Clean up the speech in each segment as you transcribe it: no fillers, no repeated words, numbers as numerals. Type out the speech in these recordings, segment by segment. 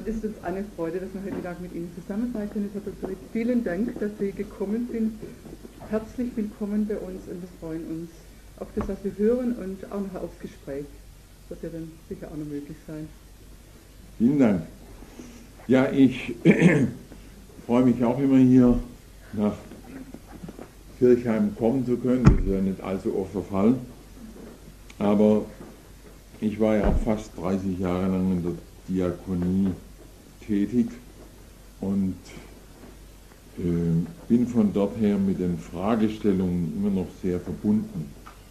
es ist uns eine Freude, dass wir heute Mittag mit Ihnen zusammen sein können. Herr Dr. Rick, vielen Dank, dass Sie gekommen sind. Herzlich willkommen bei uns und wir freuen uns auf das, was wir hören und auch noch aufs Gespräch. Das wird ja dann sicher auch noch möglich sein. Vielen Dank. Ja, ich freue mich auch immer hier nach Kirchheim kommen zu können. Das ist ja nicht allzu oft der Fall. Aber ich war ja auch fast 30 Jahre lang in der Diakonie tätig und bin von dort her mit den Fragestellungen immer noch sehr verbunden.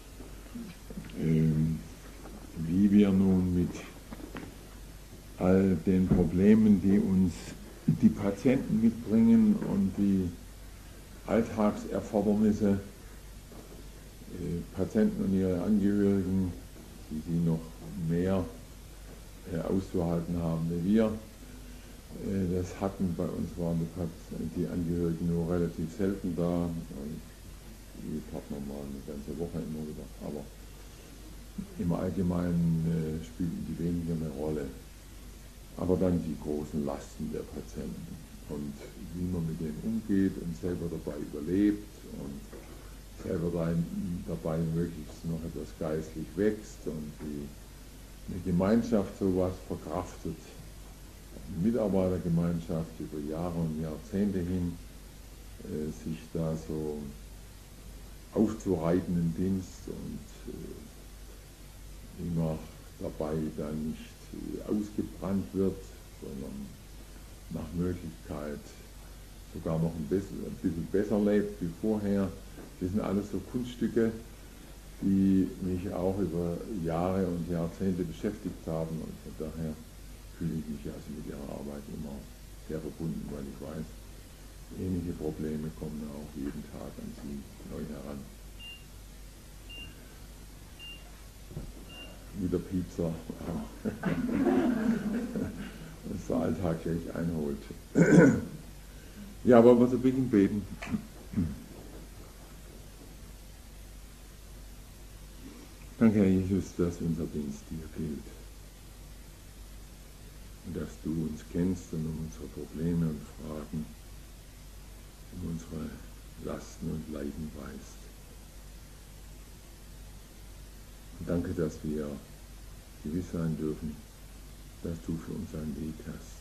Wie wir nun mit all den Problemen, die uns die Patienten mitbringen und die Alltagserfordernisse, Patienten und ihre Angehörigen, die sie noch mehr auszuhalten haben wie wir. Das hatten bei uns, waren die Angehörigen nur relativ selten da, die Partner mal eine ganze Woche immer wieder, aber im Allgemeinen spielten die weniger eine Rolle. Aber dann die großen Lasten der Patienten und wie man mit denen umgeht und selber dabei überlebt und selber dabei möglichst noch etwas geistlich wächst und wie eine Gemeinschaft sowas verkraftet, eine Mitarbeitergemeinschaft über Jahre und Jahrzehnte hin, sich da so aufzureiten im Dienst und immer dabei dann nicht ausgebrannt wird, sondern nach Möglichkeit sogar noch ein bisschen besser lebt wie vorher. Das sind alles so Kunststücke, die mich auch über Jahre und Jahrzehnte beschäftigt haben und von daher fühle ich mich also mit ihrer Arbeit immer sehr verbunden, weil ich weiß, ähnliche Probleme kommen auch jeden Tag an sie neu heran. Wie der Piepser, was der Alltag gleich einholt. Ja, aber wir zu Beginn beten. Danke, Herr Jesus, dass unser Dienst dir gilt und dass du uns kennst und um unsere Probleme und Fragen, um unsere Lasten und Leiden weißt. Und danke, dass wir gewiss sein dürfen, dass du für uns einen Weg hast,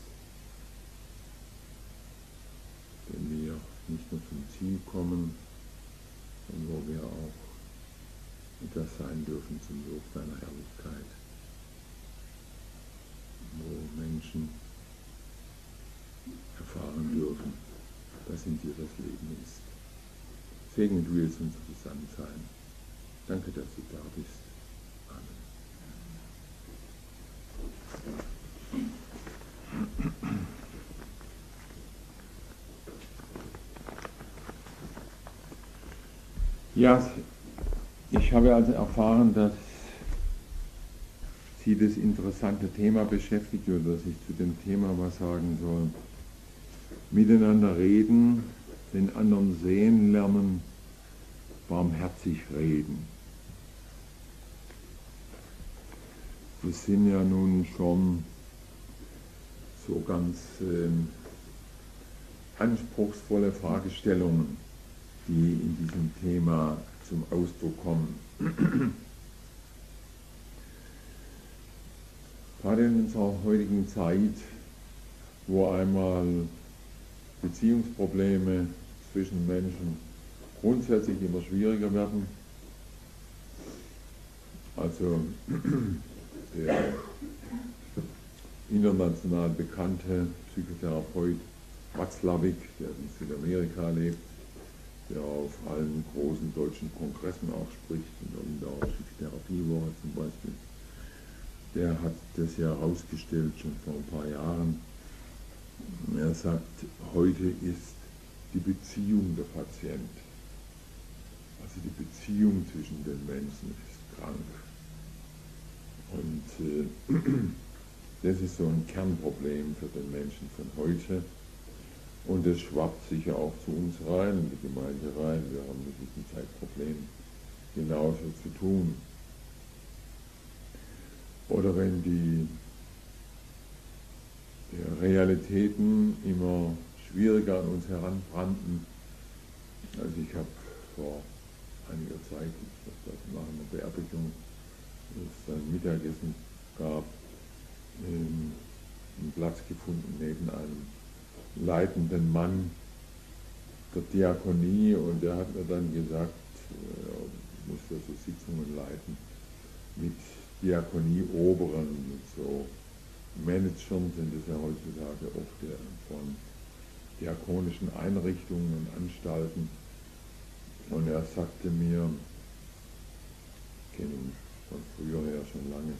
den wir nicht nur zum Ziel kommen, sondern wo wir auch etwas sein dürfen zum Lob deiner Herrlichkeit, wo Menschen erfahren dürfen, dass in dir das Leben ist. Segne du jetzt unser Zusammensein. Danke, dass du da bist. Ja, ich habe also erfahren, dass Sie das interessante Thema beschäftigt oder dass ich zu dem Thema was sagen soll. Miteinander reden, den anderen sehen lernen, barmherzig reden. Das sind ja nun schon so ganz anspruchsvolle Fragestellungen, die in diesem Thema zum Ausdruck kommen. Gerade in unserer heutigen Zeit, wo einmal Beziehungsprobleme zwischen Menschen grundsätzlich immer schwieriger werden, also der international bekannte Psychotherapeut Watzlawick, der in Südamerika lebt, der auf allen großen deutschen Kongressen auch spricht, in der Lindauer Psychotherapiewoche zum Beispiel, der hat das ja herausgestellt schon vor ein paar Jahren. Er sagt, heute ist die Beziehung der Patient, also die Beziehung zwischen den Menschen ist krank. Und das ist so ein Kernproblem für den Menschen von heute. Und es schwappt sicher auch zu uns rein, in die Gemeinde rein. Wir haben mit diesem Zeitproblem genauso zu tun. Oder wenn der Realitäten immer schwieriger an uns heranbrannten. Also ich habe vor einiger Zeit, ich habe das nach einer Beerdigung, es ein Mittagessen gab, einen Platz gefunden neben einem leitenden Mann der Diakonie, und der hat mir dann gesagt, er muss da so Sitzungen leiten mit Diakonie-Oberen, mit so Managern sind es ja heutzutage oft von diakonischen Einrichtungen und Anstalten. Und er sagte mir, ich kenne ihn von früher her schon lange,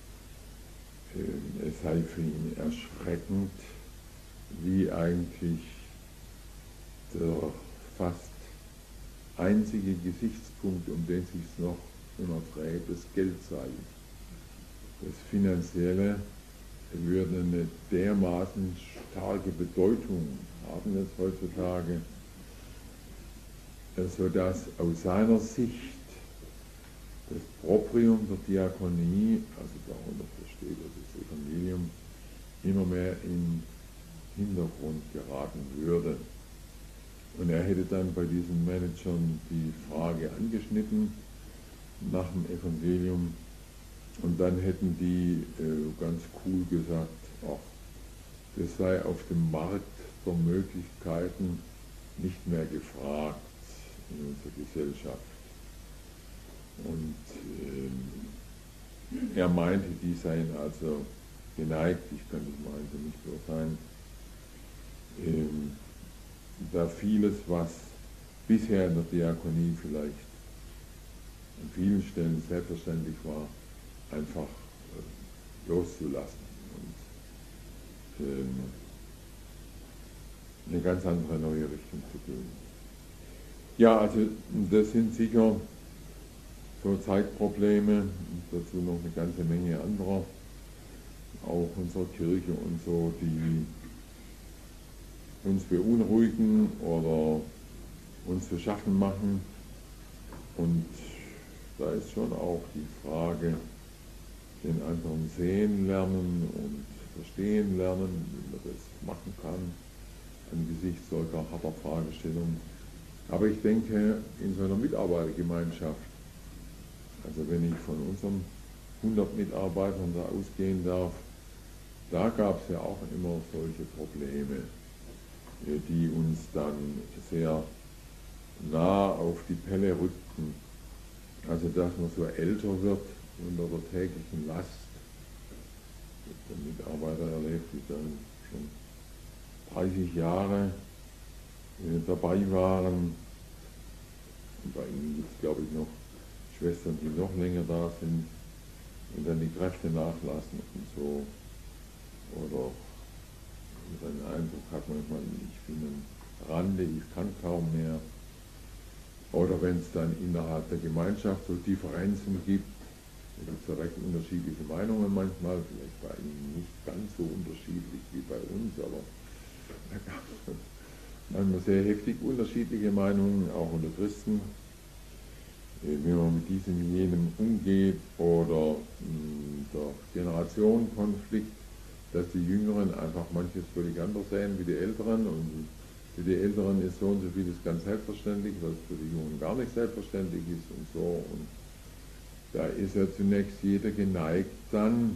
es sei für ihn erschreckend, wie eigentlich der fast einzige Gesichtspunkt, um den es sich noch immer dreht, das Geld sei. Das Finanzielle würde eine dermaßen starke Bedeutung haben jetzt heutzutage, sodass aus seiner Sicht das Proprium der Diakonie, also darunter versteht er das Evangelium, immer mehr in den Hintergrund geraten würde. Und er hätte dann bei diesen Managern die Frage angeschnitten nach dem Evangelium, und dann hätten die ganz cool gesagt, ach, das sei auf dem Markt der Möglichkeiten nicht mehr gefragt in unserer Gesellschaft. Und er meinte, die seien also geneigt, ich kann das mal für mich beurteilen, da vieles, was bisher in der Diakonie vielleicht an vielen Stellen selbstverständlich war, einfach loszulassen und eine ganz andere neue Richtung zu gehen. Ja, also das sind sicher so Zeitprobleme, und dazu noch eine ganze Menge anderer, auch unserer Kirche und so, die uns beunruhigen oder uns zu schaffen machen. Und da ist schon auch die Frage, den anderen sehen lernen und verstehen lernen, wie man das machen kann, angesichts solcher harter Fragestellungen. Aber ich denke, in so einer Mitarbeitergemeinschaft, also wenn ich von unseren 100 Mitarbeitern da ausgehen darf, da gab es ja auch immer solche Probleme, die uns dann sehr nah auf die Pelle rückten. Also dass man so älter wird unter der täglichen Last. Ich habe Mitarbeiter erlebt, die dann schon 30 Jahre dabei waren. Und bei ihnen gibt es, glaube ich, noch Schwestern, die noch länger da sind und dann die Kräfte nachlassen und so. Oder den Eindruck hat manchmal, ich bin am Rande, ich kann kaum mehr. Oder wenn es dann innerhalb der Gemeinschaft so Differenzen gibt, da gibt es ja recht unterschiedliche Meinungen manchmal, vielleicht bei Ihnen nicht ganz so unterschiedlich wie bei uns, aber da gab es manchmal sehr heftig unterschiedliche Meinungen, auch unter Christen, wie man mit diesem, jenem umgeht, oder der Generationenkonflikt, dass die Jüngeren einfach manches völlig anders sehen wie die Älteren, und für die Älteren ist so und so vieles ganz selbstverständlich, was für die Jungen gar nicht selbstverständlich ist und so. Und da ist ja zunächst jeder geneigt dann,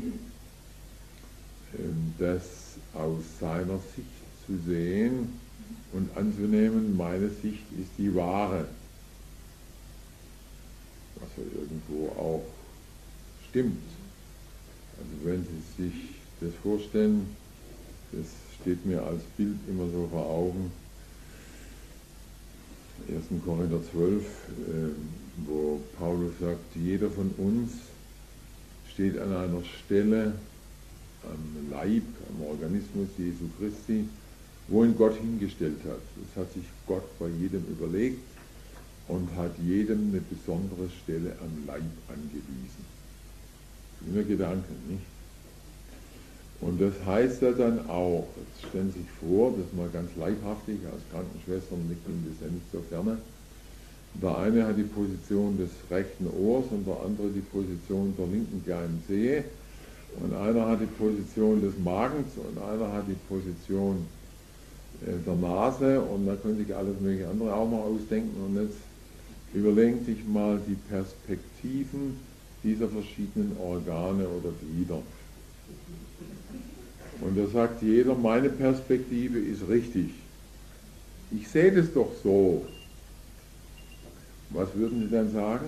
das aus seiner Sicht zu sehen und anzunehmen, meine Sicht ist die wahre. Was ja irgendwo auch stimmt. Also wenn Sie sich das vorstellen, das steht mir als Bild immer so vor Augen, 1. Korinther 12, wo Paulus sagt, jeder von uns steht an einer Stelle am Leib, am Organismus Jesu Christi, wo ihn Gott hingestellt hat. Das hat sich Gott bei jedem überlegt und hat jedem eine besondere Stelle am Leib angewiesen. Immer Gedanken, nicht? Und das heißt ja dann auch, jetzt stellen Sie sich vor, das mal ganz leibhaftig, als Krankenschwestern liegt Ihnen das ja nicht so ferne. Der eine hat die Position des rechten Ohrs und der andere die Position der linken kleinen Zehe. Und einer hat die Position des Magens und einer hat die Position der Nase und da können sich alles mögliche andere auch mal ausdenken. Und jetzt überlegen sich mal die Perspektiven dieser verschiedenen Organe oder Glieder. Und da sagt jeder, meine Perspektive ist richtig. Ich sehe das doch so. Was würden Sie dann sagen?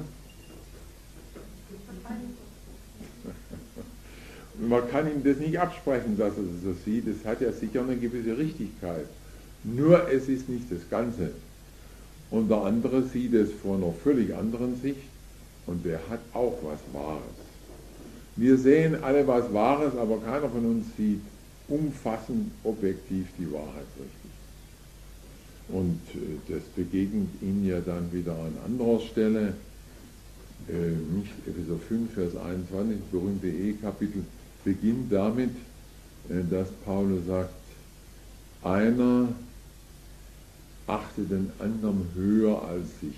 Man kann ihm das nicht absprechen, dass er das so sieht. Es hat ja sicher eine gewisse Richtigkeit. Nur es ist nicht das Ganze. Und der andere sieht es von einer völlig anderen Sicht und der hat auch was Wahres. Wir sehen alle was Wahres, aber keiner von uns sieht umfassend objektiv die Wahrheit richtig. Und das begegnet Ihnen ja dann wieder an anderer Stelle, nicht Epheser 5, Vers 21, das berühmte Ehekapitel, beginnt damit, dass Paulus sagt, einer achte den anderen höher als sich.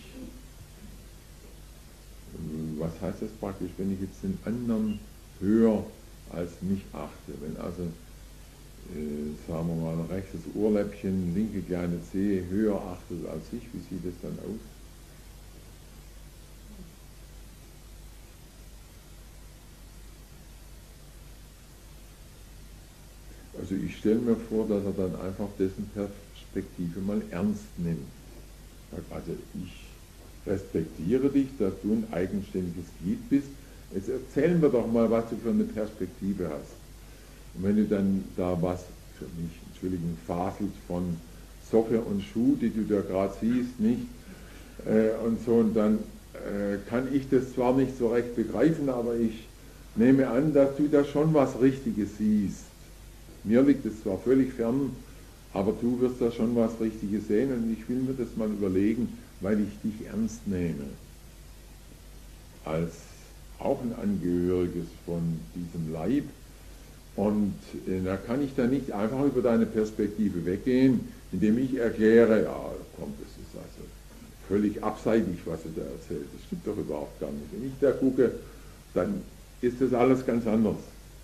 Was heißt das praktisch, wenn ich jetzt den anderen höher als mich achte? Wenn also, sagen wir mal, ein rechtes Ohrläppchen, linke kleine Zehe höher achtet als ich, wie sieht es dann aus? Also ich stelle mir vor, dass er dann einfach dessen Perspektive mal ernst nimmt. Also ich respektiere dich, dass du ein eigenständiges Glied bist. Jetzt erzählen wir doch mal, was du für eine Perspektive hast. Und wenn du dann da was, für mich, Entschuldigung, faselst von Socke und Schuh, die du da gerade siehst, nicht? Und so, und dann kann ich das zwar nicht so recht begreifen, aber ich nehme an, dass du da schon was Richtiges siehst. Mir liegt es zwar völlig fern, aber du wirst da schon was Richtiges sehen und ich will mir das mal überlegen, weil ich dich ernst nehme. Als auch ein Angehöriges von diesem Leib. Und da kann ich da nicht einfach über deine Perspektive weggehen, indem ich erkläre, ja komm, das ist also völlig abseitig, was du da erzählst. Das stimmt doch überhaupt gar nicht. Wenn ich da gucke, dann ist das alles ganz anders.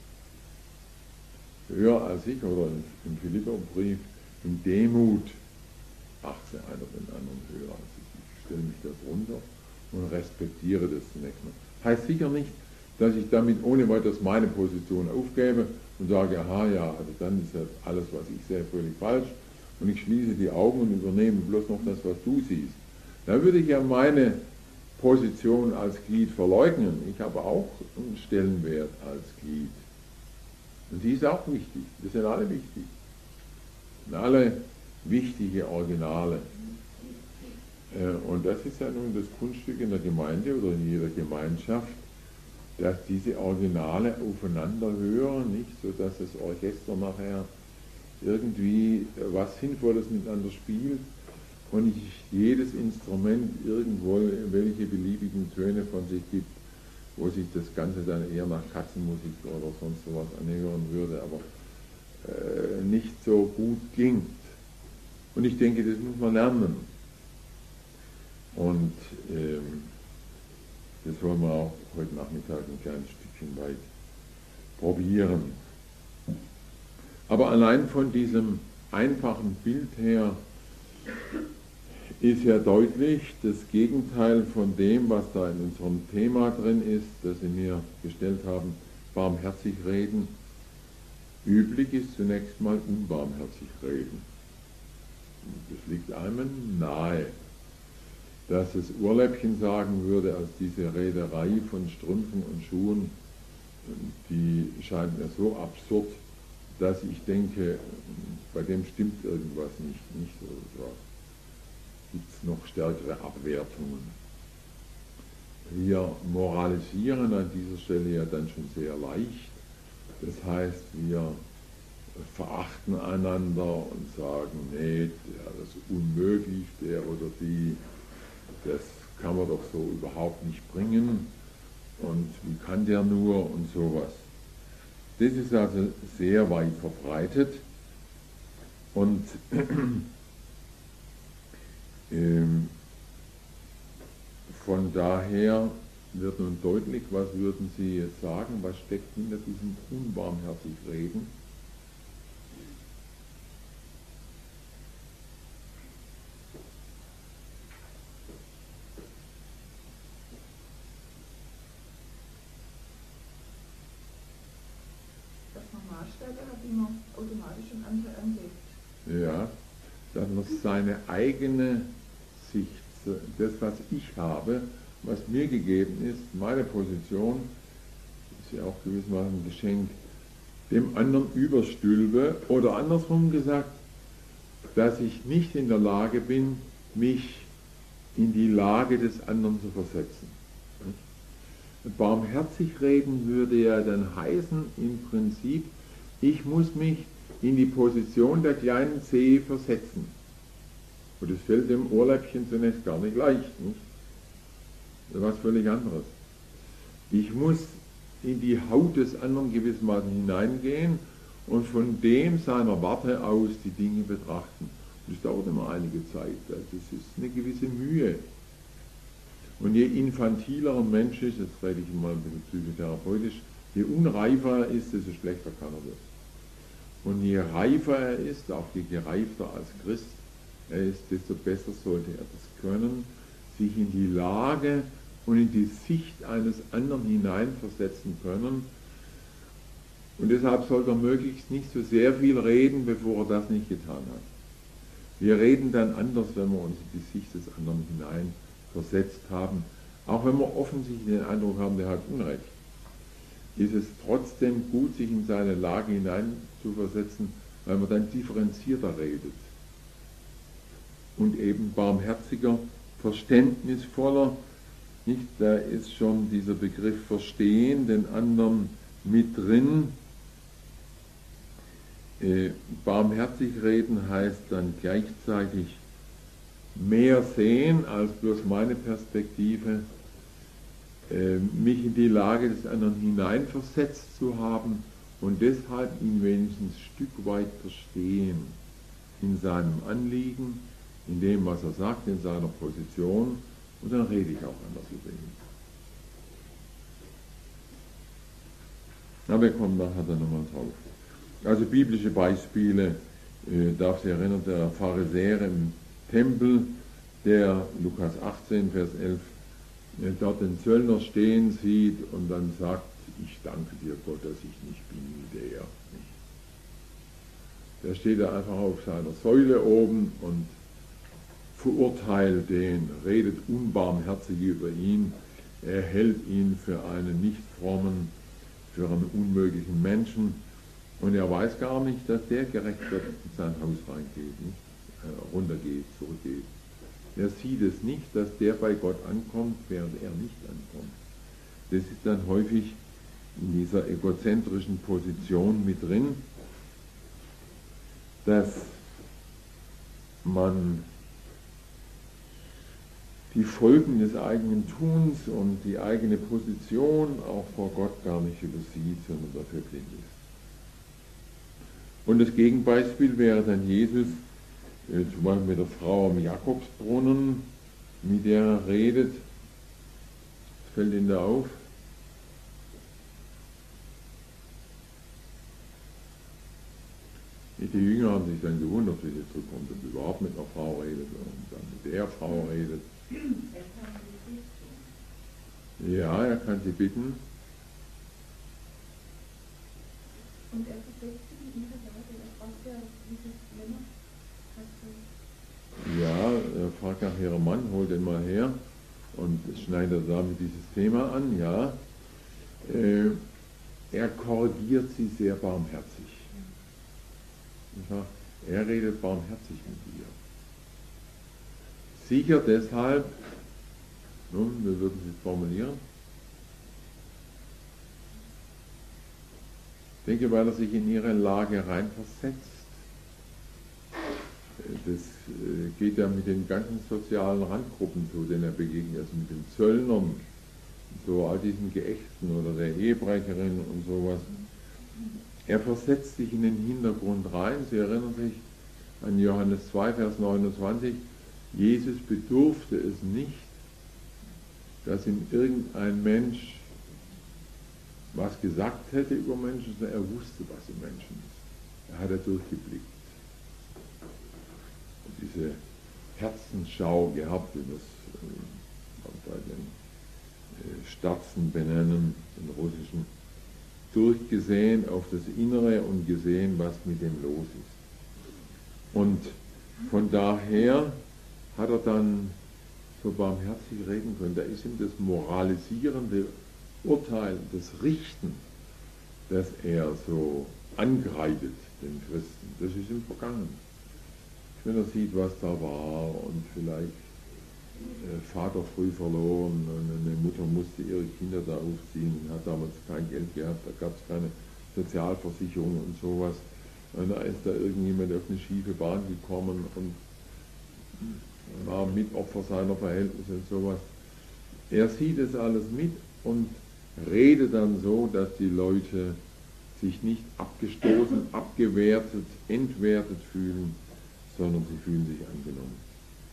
Höher als ich, oder im Philipperbrief, in Demut achte einer den anderen höher als ich. Ich stelle mich da drunter und respektiere das zunächst mal. Heißt sicher nicht, dass ich damit ohne weiteres meine Position aufgebe und sage, aha, ja, also dann ist ja alles, was ich sehe, völlig falsch und ich schließe die Augen und übernehme bloß noch das, was du siehst. Dann würde ich ja meine Position als Glied verleugnen. Ich habe auch einen Stellenwert als Glied. Und die ist auch wichtig. Das sind alle wichtig. Und alle wichtige Originale. Und das ist ja nun das Kunststück in der Gemeinde oder in jeder Gemeinschaft, dass diese Originale aufeinander hören, nicht so, dass das Orchester nachher irgendwie was Sinnvolles miteinander spielt und nicht jedes Instrument irgendwo welche beliebigen Töne von sich gibt, wo sich das Ganze dann eher nach Katzenmusik oder sonst sowas anhören würde, aber nicht so gut klingt. Und ich denke, das muss man lernen. Und das wollen wir auch heute Nachmittag ein kleines Stückchen weit probieren. Aber allein von diesem einfachen Bild her ist ja deutlich das Gegenteil von dem, was da in unserem Thema drin ist, das Sie mir gestellt haben, barmherzig reden. Üblich ist zunächst mal unbarmherzig reden. Das liegt einem nahe, dass das Ohrläppchen sagen würde, als diese Rederei von Strümpfen und Schuhen, die scheint mir so absurd, dass ich denke, bei dem stimmt irgendwas nicht so. Gibt es noch stärkere Abwertungen. Wir moralisieren an dieser Stelle ja dann schon sehr leicht. Das heißt, wir verachten einander und sagen, nee, das ist unmöglich, der oder die, das kann man doch so überhaupt nicht bringen und wie kann der nur und sowas. Das ist also sehr weit verbreitet und von daher wird nun deutlich. Was würden Sie jetzt sagen? Was steckt hinter diesem unbarmherzig Reden? Dass man Maßstäbe hat, die man automatisch schon anlegt. Ja, dass man seine eigene Sicht, das was ich habe, was mir gegeben ist, meine Position, ist ja auch gewissermaßen ein Geschenk, dem anderen überstülpe oder andersrum gesagt, dass ich nicht in der Lage bin, mich in die Lage des anderen zu versetzen. Barmherzig reden würde ja dann heißen, im Prinzip, ich muss mich in die Position der kleinen Zehe versetzen. Und das fällt dem Ohrläppchen zunächst gar nicht leicht, nicht? Das ist was völlig anderes. Ich muss in die Haut des anderen gewissermaßen hineingehen und von dem seiner Warte aus die Dinge betrachten. Das dauert immer einige Zeit, das ist eine gewisse Mühe. Und je infantiler ein Mensch ist, jetzt rede ich mal ein bisschen psychotherapeutisch, je unreifer er ist, desto schlechter kann er das. Und je reifer er ist, auch je gereifter als Christ er ist, desto besser sollte er das können, sich in die Lage und in die Sicht eines anderen hineinversetzen können. Und deshalb sollte er möglichst nicht so sehr viel reden, bevor er das nicht getan hat. Wir reden dann anders, wenn wir uns in die Sicht des anderen hinein versetzt haben. Auch wenn wir offensichtlich den Eindruck haben, der hat Unrecht, ist es trotzdem gut, sich in seine Lage hinein zu versetzen, weil man dann differenzierter redet und eben barmherziger, verständnisvoller. Nicht, da ist schon dieser Begriff Verstehen, den anderen mit drin. Barmherzig reden heißt dann gleichzeitig mehr sehen als bloß meine Perspektive, mich in die Lage des anderen hineinversetzt zu haben und deshalb ihn wenigstens ein Stück weit verstehen in seinem Anliegen, in dem, was er sagt, in seiner Position, und dann rede ich auch anders über ihn. Na, wir kommen nachher dann nochmal drauf. Also biblische Beispiele, darf sich erinnern, der Pharisäer im Tempel, der Lukas 18, Vers 11, dort den Zöllner stehen sieht und dann sagt, ich danke dir Gott, dass ich nicht bin wie der. Der steht da einfach auf seiner Säule oben und verurteilt den, redet unbarmherzig über ihn, er hält ihn für einen nicht frommen, für einen unmöglichen Menschen und er weiß gar nicht, dass der gerechtfertigt in sein Haus reingeht, nicht? Runtergeht, zurückgeht. Er sieht es nicht, dass der bei Gott ankommt, während er nicht ankommt. Das ist dann häufig in dieser egozentrischen Position mit drin, dass man die Folgen des eigenen Tuns und die eigene Position auch vor Gott gar nicht übersieht, sondern dafür blind ist. Und das Gegenbeispiel wäre dann Jesus, zum Beispiel mit der Frau am Jakobsbrunnen, mit der er redet. Was fällt Ihnen da auf? Die Jünger haben sich dann gewundert, wie sie zurückkommt und überhaupt mit einer Frau redet und dann mit der Frau redet. Ja, er kann sie bitten. Und er versetzt sich in ihre Lage, er fragt ja, wie das Männer. Ja, er fragt nach ihrem Mann, holt den mal her und schneidet damit dieses Thema an, ja. Er korrigiert sie sehr barmherzig. Er redet barmherzig mit ihr. Sicher deshalb, nun, wir würden es formulieren, ich denke, weil er sich in ihre Lage reinversetzt. Das geht ja mit den ganzen sozialen Randgruppen so, denen er begegnet, also mit den Zöllnern, so all diesen Geächten oder der Ehebrecherin und sowas. Er versetzt sich in den Hintergrund rein. Sie erinnern sich an Johannes 2, Vers 29. Jesus bedurfte es nicht, dass ihm irgendein Mensch was gesagt hätte über Menschen, sondern er wusste, was im Menschen ist. Er hat durchgeblickt. Und diese Herzensschau gehabt, wie wir es bei den Staatzen benennen, den russischen, durchgesehen auf das Innere und gesehen, was mit dem los ist. Und von daher hat er dann so barmherzig reden können. Da ist ihm das moralisierende Urteil, das Richten, das er so angreitet, den Christen, das ist ihm vergangen. Wenn er sieht, was da war und vielleicht Vater früh verloren und eine Mutter musste ihre Kinder da aufziehen, hat damals kein Geld gehabt, da gab es keine Sozialversicherung und sowas. Und da ist da irgendjemand auf eine schiefe Bahn gekommen und war Mitopfer seiner Verhältnisse und sowas. Er sieht es alles mit und redet dann so, dass die Leute sich nicht abgestoßen, abgewertet, entwertet fühlen, sondern sie fühlen sich angenommen.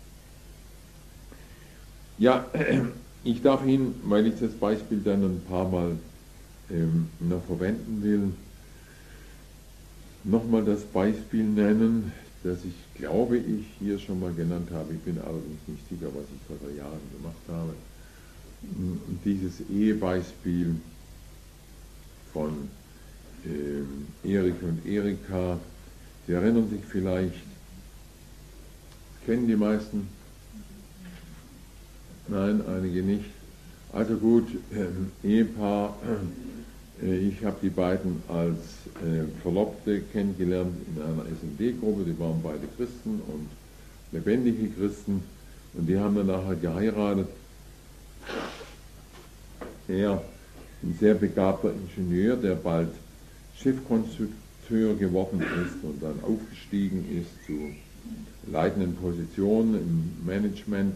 Ja, ich darf Ihnen, weil ich das Beispiel dann ein paar Mal noch verwenden will, nochmal das Beispiel nennen, das ich glaube, ich hier schon mal genannt habe. Ich bin allerdings nicht sicher, was ich vor 3 Jahren gemacht habe. Dieses Ehebeispiel von Erich und Erika. Sie erinnern sich vielleicht, kennen die meisten? Nein, einige nicht. Also gut, Ehepaar, ich habe die beiden als Verlobte kennengelernt in einer SMD-Gruppe, die waren beide Christen und lebendige Christen und die haben dann nachher geheiratet. Er, ein sehr begabter Ingenieur, der bald Schiffkonstrukteur geworden ist und dann aufgestiegen ist zu leitenden Positionen im Management.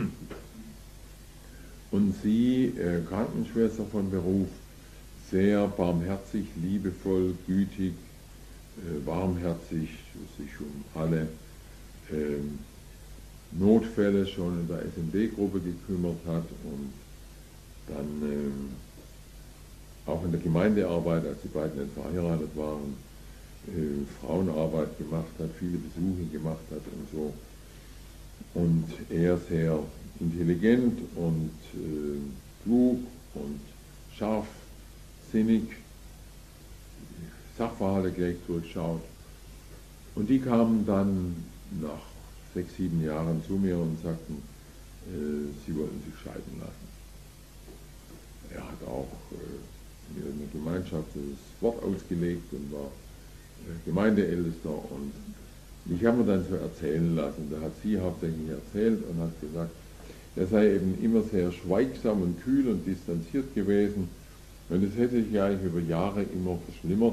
Und sie, Krankenschwester von Beruf, sehr barmherzig, liebevoll, gütig, warmherzig, sich um alle Notfälle schon in der SMD-Gruppe gekümmert hat und dann auch in der Gemeindearbeit, als die beiden dann verheiratet waren, Frauenarbeit gemacht hat, viele Besuche gemacht hat und so. Und er sehr intelligent und klug und scharfsinnig, Sachverhalte gleich durchschaut. Und die kamen dann nach 6, 7 Jahren zu mir und sagten, sie wollten sich scheiden lassen. Er hat auch in der Gemeinschaft das Wort ausgelegt und war Gemeindeältester und ich habe mir dann so erzählen lassen, da hat sie hauptsächlich erzählt und hat gesagt, er sei eben immer sehr schweigsam und kühl und distanziert gewesen und es hätte sich eigentlich über Jahre immer verschlimmert.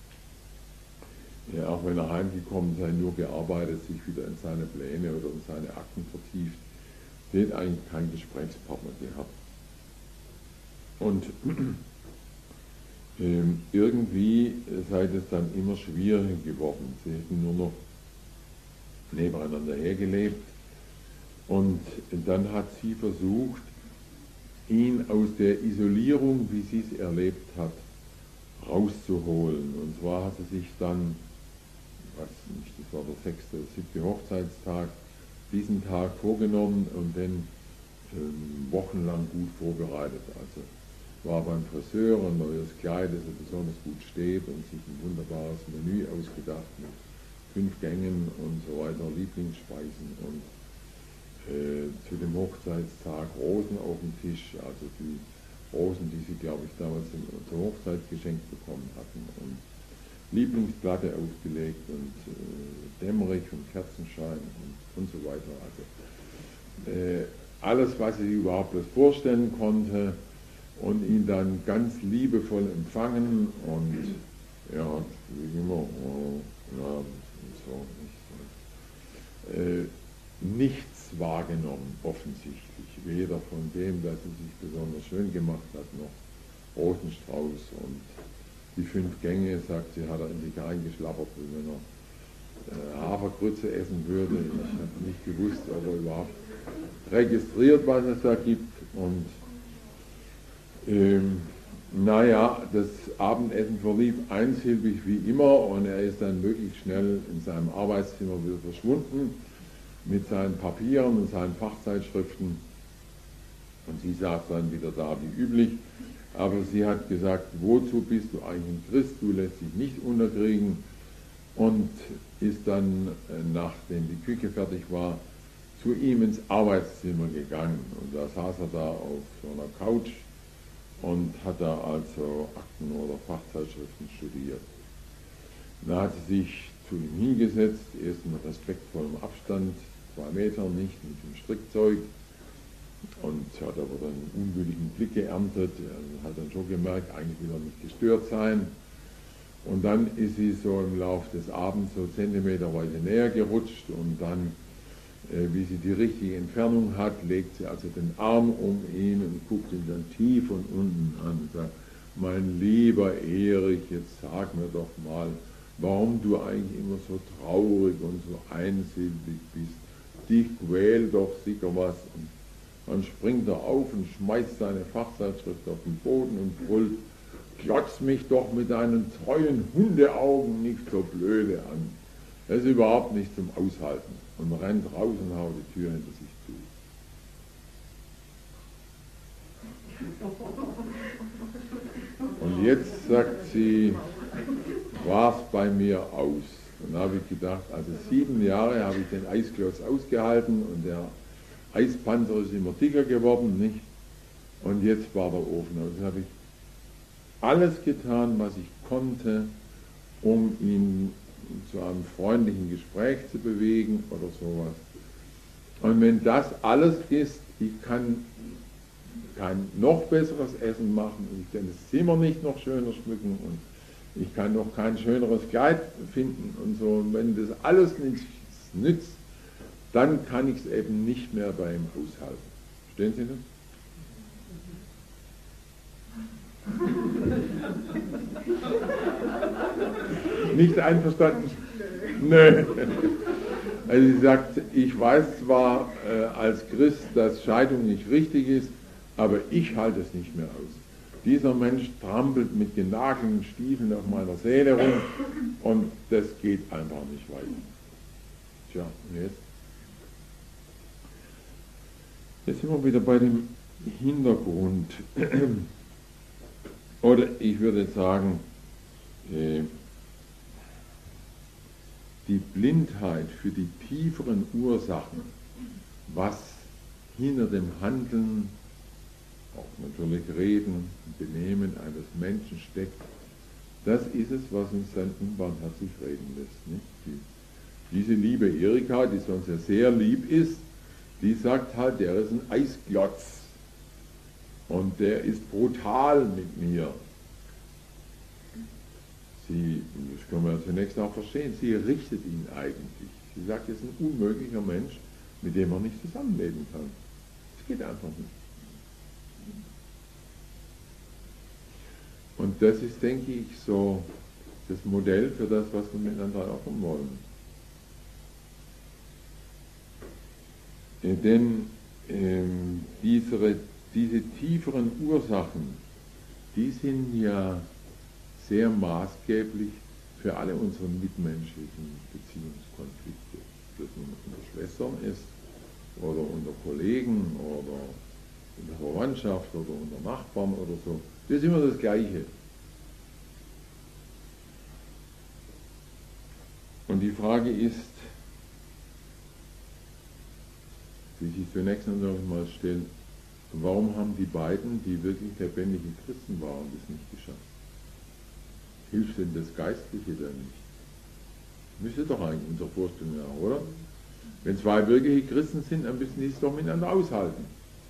Ja, auch wenn er heimgekommen sei, nur gearbeitet, sich wieder in seine Pläne oder in seine Akten vertieft. Sie hätte eigentlich keinen Gesprächspartner gehabt. Und irgendwie sei es dann immer schwieriger geworden. Sie hätten nur noch nebeneinander hergelebt. Und dann hat sie versucht, ihn aus der Isolierung, wie sie es erlebt hat, rauszuholen. Und zwar hat sie sich dann, weiß nicht, das war der 6. oder 7. Hochzeitstag, diesen Tag vorgenommen und dann wochenlang gut vorbereitet. Also war beim Friseur, ein neues Kleid, das ihr besonders gut steht und sich ein wunderbares Menü ausgedacht mit 5 Gängen und so weiter, Lieblingsspeisen und zu dem Hochzeitstag Rosen auf dem Tisch, also die Rosen, die sie, glaube ich, damals zur Hochzeit geschenkt bekommen hatten und Lieblingsplatte aufgelegt und dämmerig und Kerzenschein und so weiter. Also alles, was sie überhaupt das vorstellen konnte und ihn dann ganz liebevoll empfangen und er hat wie immer nichts wahrgenommen, offensichtlich, weder von dem, dass sie sich besonders schön gemacht hat, noch Rosenstrauß und die 5 Gänge, sagt sie, hat er in sich reingeschlappert, wie wenn er Hafergrütze essen würde. Ich habe nicht gewusst, ob er überhaupt registriert, was es da gibt und Naja, das Abendessen verlief einsilbig wie immer und er ist dann möglichst schnell in seinem Arbeitszimmer wieder verschwunden mit seinen Papieren und seinen Fachzeitschriften und sie saß dann wieder da wie üblich, aber sie hat gesagt, wozu bist du eigentlich ein Christ, du lässt dich nicht unterkriegen, und ist dann, nachdem die Küche fertig war, zu ihm ins Arbeitszimmer gegangen und da saß er da auf so einer Couch und hat da also Akten oder Fachzeitschriften studiert. Da hat sie sich zu ihm hingesetzt, erst mit respektvollem Abstand, 2 Meter, nicht mit dem Strickzeug, und hat aber dann einen unwilligen Blick geerntet, er hat dann schon gemerkt, eigentlich will er nicht gestört sein. Und dann ist sie so im Laufe des Abends so zentimeterweise näher gerutscht und dann, wie sie die richtige Entfernung hat, legt sie also den Arm um ihn und guckt ihn dann tief von unten an und sagt, mein lieber Erich, jetzt sag mir doch mal, warum du eigentlich immer so traurig und so einsilbig bist. Dich quält doch sicher was. Und dann springt er auf und schmeißt seine Fachzeitschrift auf den Boden und brüllt, glotz mich doch mit deinen treuen Hundeaugen nicht so blöde an. Das ist überhaupt nicht zum Aushalten. Und rennt raus und haut die Tür hinter sich zu. Und jetzt sagt sie, war's bei mir aus. Und da habe ich gedacht, also 7 Jahre habe ich den Eisklotz ausgehalten und der Eispanzer ist immer dicker geworden, nicht? Und jetzt war der Ofen aus. Jetzt habe ich alles getan, was ich konnte, um ihn zu einem freundlichen Gespräch zu bewegen oder sowas. Und wenn das alles ist, ich kann kein noch besseres Essen machen, ich kann das Zimmer nicht noch schöner schmücken und ich kann noch kein schöneres Kleid finden und so. Und wenn das alles nichts nützt, dann kann ich es eben nicht mehr bei ihm aushalten. Verstehen Sie das? Nicht einverstanden? Nö. Also sie sagt, ich weiß zwar als Christ, dass Scheidung nicht richtig ist, aber ich halte es nicht mehr aus. Dieser Mensch trampelt mit genagelten Stiefeln auf meiner Seele rum und das geht einfach nicht weiter. Tja, und jetzt? Jetzt sind wir wieder bei dem Hintergrund. Oder ich würde sagen, die Blindheit für die tieferen Ursachen, was hinter dem Handeln, auch natürlich Reden, Benehmen eines Menschen steckt, das ist es, was uns dann unbarmherzig reden lässt. Nicht? Diese liebe Erika, die sonst ja sehr lieb ist, die sagt halt, der ist ein Eisklotz und der ist brutal mit mir. Sie, das können wir zunächst auch verstehen, sie richtet ihn eigentlich. Sie sagt, er ist ein unmöglicher Mensch, mit dem man nicht zusammenleben kann. Das geht einfach nicht. Und das ist, denke ich, so das Modell für das, was wir miteinander auch wollen. Denn diese tieferen Ursachen, die sind ja sehr maßgeblich für alle unsere mitmenschlichen Beziehungskonflikte. Ob das nun unter Schwestern ist oder unter Kollegen oder in der Verwandtschaft oder unter Nachbarn oder so. Das ist immer das Gleiche. Und die Frage ist, die sich zunächst einmal stellen, warum haben die beiden, die wirklich lebendige Christen waren, das nicht geschafft? Hilft denn das Geistliche da nicht? Müsste doch eigentlich unsere Vorstellung nach, oder? Wenn 2 wirkliche Christen sind, dann müssen die es doch miteinander aushalten.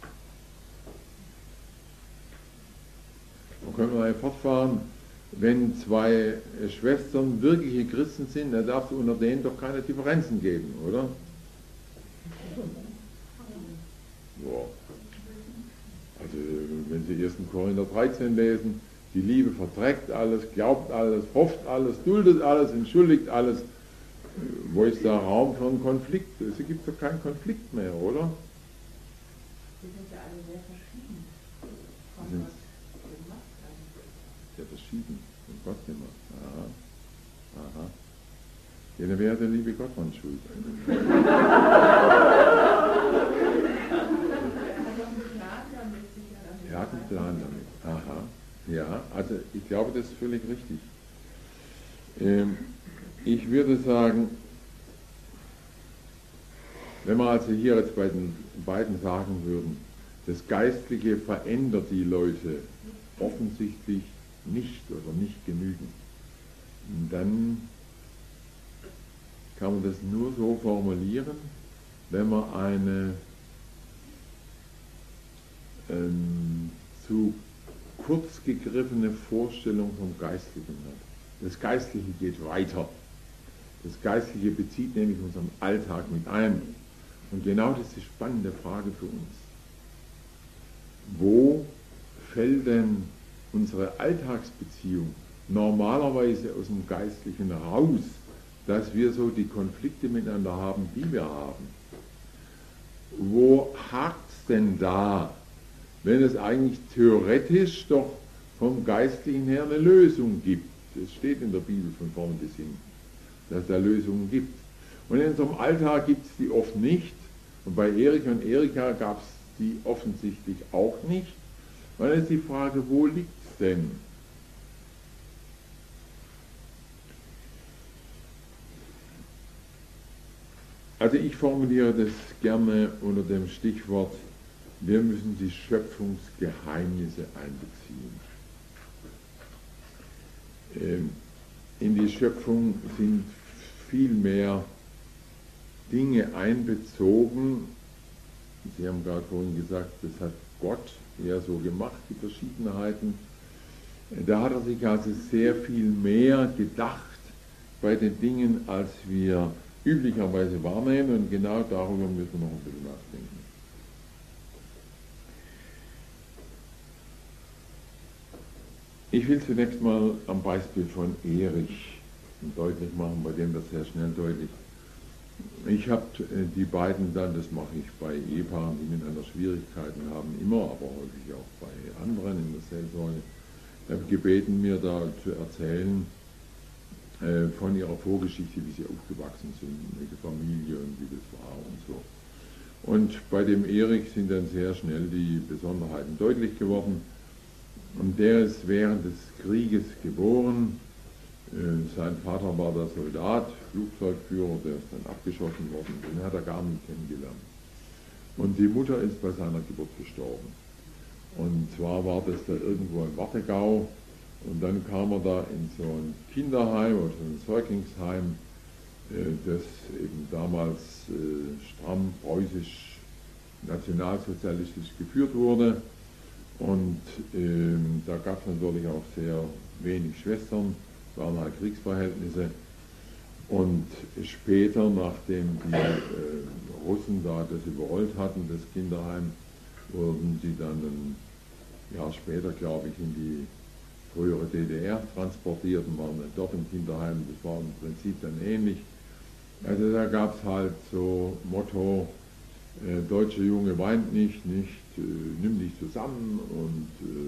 Dann können wir fortfahren, wenn 2 Schwestern wirkliche Christen sind, dann darf es unter denen doch keine Differenzen geben, oder? Ja. Also wenn Sie 1. Korinther 13 lesen, die Liebe verträgt alles, glaubt alles, hofft alles, duldet alles, entschuldigt alles. Wo ist der Raum für einen Konflikt? Es gibt doch keinen Konflikt mehr, oder? Die sind ja alle sehr verschieden. Sehr verschieden von Gott immer. Aha. Aha. Ja, dann wäre der liebe Gott dran schuld. Er hat einen Plan damit. Aha. Ja, also ich glaube, das ist völlig richtig. Ich würde sagen, wenn wir also hier jetzt bei den beiden sagen würden, das Geistliche verändert die Leute offensichtlich nicht oder nicht genügend, dann kann man das nur so formulieren, wenn man eine zu kurz gegriffene Vorstellung vom Geistlichen hat. Das Geistliche geht weiter. Das Geistliche bezieht nämlich unseren Alltag mit ein. Und genau das ist die spannende Frage für uns. Wo fällt denn unsere Alltagsbeziehung normalerweise aus dem Geistlichen raus, dass wir so die Konflikte miteinander haben, die wir haben? Wo hakt es denn da, wenn es eigentlich theoretisch doch vom Geistlichen her eine Lösung gibt? Es steht in der Bibel von vorn bis hinten, dass es da Lösungen gibt. Und in unserem Alltag gibt es die oft nicht. Und bei Erich und Erika gab es die offensichtlich auch nicht. Und dann ist die Frage, wo liegt es denn? Also ich formuliere das gerne unter dem Stichwort, wir müssen die Schöpfungsgeheimnisse einbeziehen. In die Schöpfung sind viel mehr Dinge einbezogen. Sie haben gerade vorhin gesagt, das hat Gott ja so gemacht, die Verschiedenheiten. Da hat er sich also sehr viel mehr gedacht bei den Dingen, als wir üblicherweise wahrnehmen, und genau darüber müssen wir noch ein bisschen nachdenken. Ich will zunächst mal am Beispiel von Erich deutlich machen, bei dem das sehr schnell deutlich. Ich habe die beiden dann, das mache ich bei Ehepaaren, die miteinander Schwierigkeiten haben, immer, aber häufig auch bei anderen in der Seelsorge, gebeten, mir da zu erzählen von ihrer Vorgeschichte, wie sie aufgewachsen sind, welche Familie und wie das war und so. Und bei dem Erich sind dann sehr schnell die Besonderheiten deutlich geworden. Und der ist während des Krieges geboren. Sein Vater war der Soldat, Flugzeugführer, der ist dann abgeschossen worden, den hat er gar nicht kennengelernt. Und die Mutter ist bei seiner Geburt gestorben. Und zwar war das da irgendwo im Warthegau, und dann kam er da in so ein Kinderheim oder so ein Säuglingsheim, das eben damals stramm preußisch nationalsozialistisch geführt wurde. Und da gab es natürlich auch sehr wenig Schwestern, waren halt Kriegsverhältnisse. Und später, nachdem die Russen da das überrollt hatten, das Kinderheim, wurden sie dann ein Jahr später, glaube ich, in die frühere DDR transportiert und waren dann dort im Kinderheim. Das war im Prinzip dann ähnlich. Also da gab es halt so Motto, deutsche Junge weint nicht, nimm dich zusammen und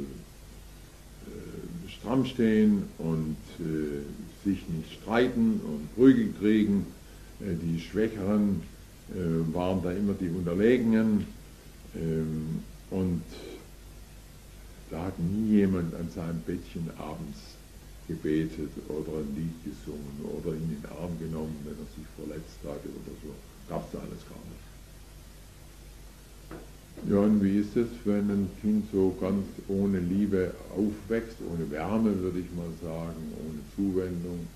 stramm stehen und sich nicht streiten und Prügel kriegen. Die Schwächeren waren da immer die Unterlegenen, und da hat nie jemand an seinem Bettchen abends gebetet oder ein Lied gesungen oder ihn in den Arm genommen, wenn er sich verletzt hatte oder so. Gab es alles gar nicht. Ja, und wie ist es, wenn ein Kind so ganz ohne Liebe aufwächst, ohne Wärme, würde ich mal sagen, ohne Zuwendung?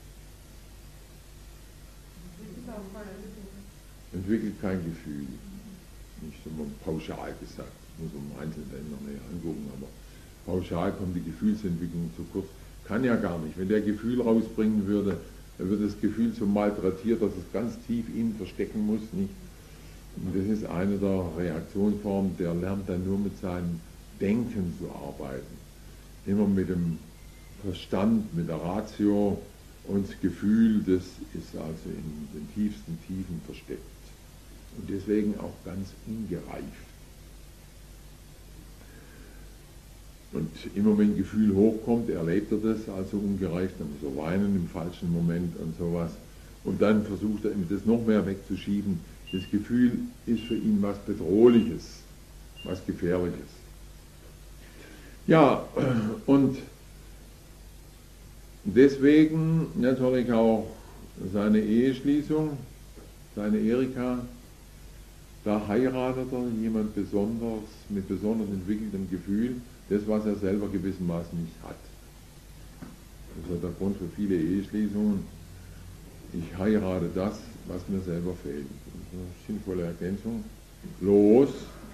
Entwickelt kein Gefühl. Nicht so pauschal gesagt, muss man im einzelnen Länder näher angucken, aber pauschal kommt die Gefühlsentwicklung zu kurz. Kann ja gar nicht. Wenn der Gefühl rausbringen würde, dann wird das Gefühl so malträtiert, dass es ganz tief innen verstecken muss, nicht? Und das ist eine der Reaktionsformen, der lernt dann nur mit seinem Denken zu arbeiten. Immer mit dem Verstand, mit der Ratio, und das Gefühl, das ist also in den tiefsten Tiefen versteckt. Und deswegen auch ganz ungereift. Und immer wenn ein Gefühl hochkommt, erlebt er das also ungereicht, dann muss er weinen im falschen Moment und sowas. Und dann versucht er das noch mehr wegzuschieben. Das Gefühl ist für ihn was Bedrohliches, was Gefährliches. Ja, und deswegen natürlich auch seine Eheschließung, seine Erika, da heiratet er jemand besonders, mit besonders entwickeltem Gefühl, das, was er selber gewissermaßen nicht hat. Das ist der Grund für viele Eheschließungen. Ich heirate das, was mir selber fehlt. Das ist eine sinnvolle Ergänzung. Los!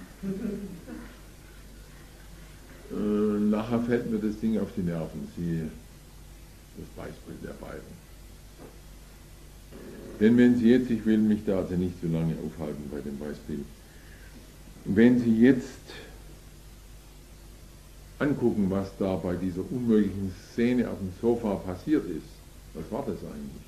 Nachher fällt mir das Ding auf die Nerven, siehe das Beispiel der beiden. Denn wenn Sie jetzt, ich will mich da also nicht so lange aufhalten bei dem Beispiel, wenn Sie jetzt angucken, was da bei dieser unmöglichen Szene auf dem Sofa passiert ist, was war das eigentlich?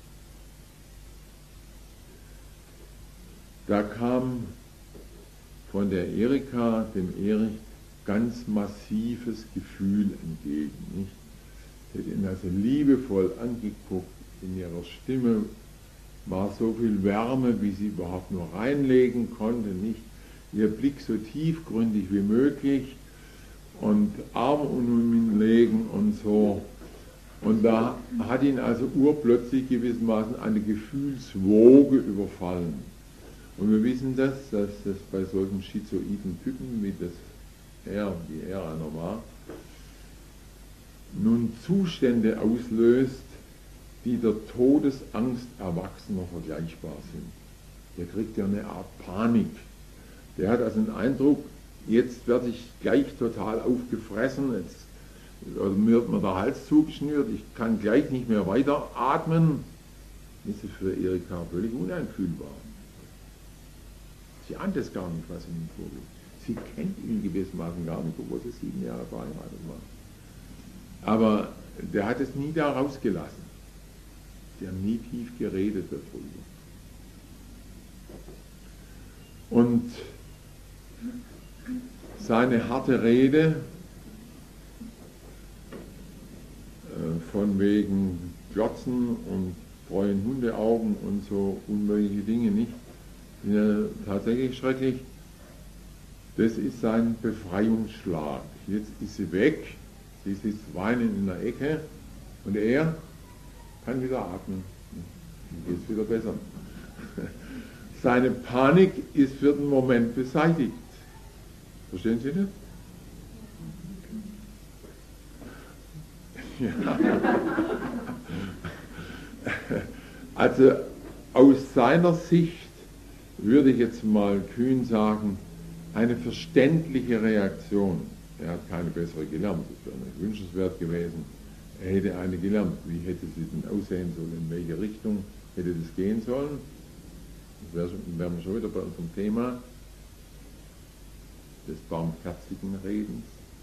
Da kam von der Erika dem Erich ganz massives Gefühl entgegen. Nicht? Sie hat ihn also liebevoll angeguckt, in ihrer Stimme war so viel Wärme, wie sie überhaupt nur reinlegen konnte, nicht? Ihr Blick so tiefgründig wie möglich und Arme um ihn legen und so. Und da hat ihn also urplötzlich gewissermaßen eine Gefühlswoge überfallen. Und wir wissen dass das bei solchen schizoiden Typen, wie er einer war, nun Zustände auslöst, die der Todesangst Erwachsener vergleichbar sind. Der kriegt ja eine Art Panik. Der hat also den Eindruck, jetzt werde ich gleich total aufgefressen, jetzt mir wird mir der Hals zugeschnürt, ich kann gleich nicht mehr weiter atmen. Das ist für Erika völlig uneinfühlbar. Sie ahnt es gar nicht, was in ihm vorgeht. Sie kennt ihn gewissermaßen gar nicht, obwohl sie 7 Jahre verheiratet war. Aber der hat es nie da rausgelassen. Sie haben nie tief geredet darüber. Und seine harte Rede von wegen Glotzen und treuen Hundeaugen und so unmögliche Dinge nicht, sind ja tatsächlich schrecklich. Das ist sein Befreiungsschlag. Jetzt ist sie weg, sie sitzt weinend in der Ecke und er kann wieder atmen. Dann geht es wieder besser. Seine Panik ist für den Moment beseitigt. Verstehen Sie das? Ja. Also aus seiner Sicht würde ich jetzt mal kühn sagen, eine verständliche Reaktion. Er hat keine bessere gelernt, das wäre nicht wünschenswert gewesen. Er hätte eine gelernt. Wie hätte sie denn aussehen sollen, in welche Richtung hätte das gehen sollen? Das wären wir schon wieder bei unserem Thema des barmherzigen Redens.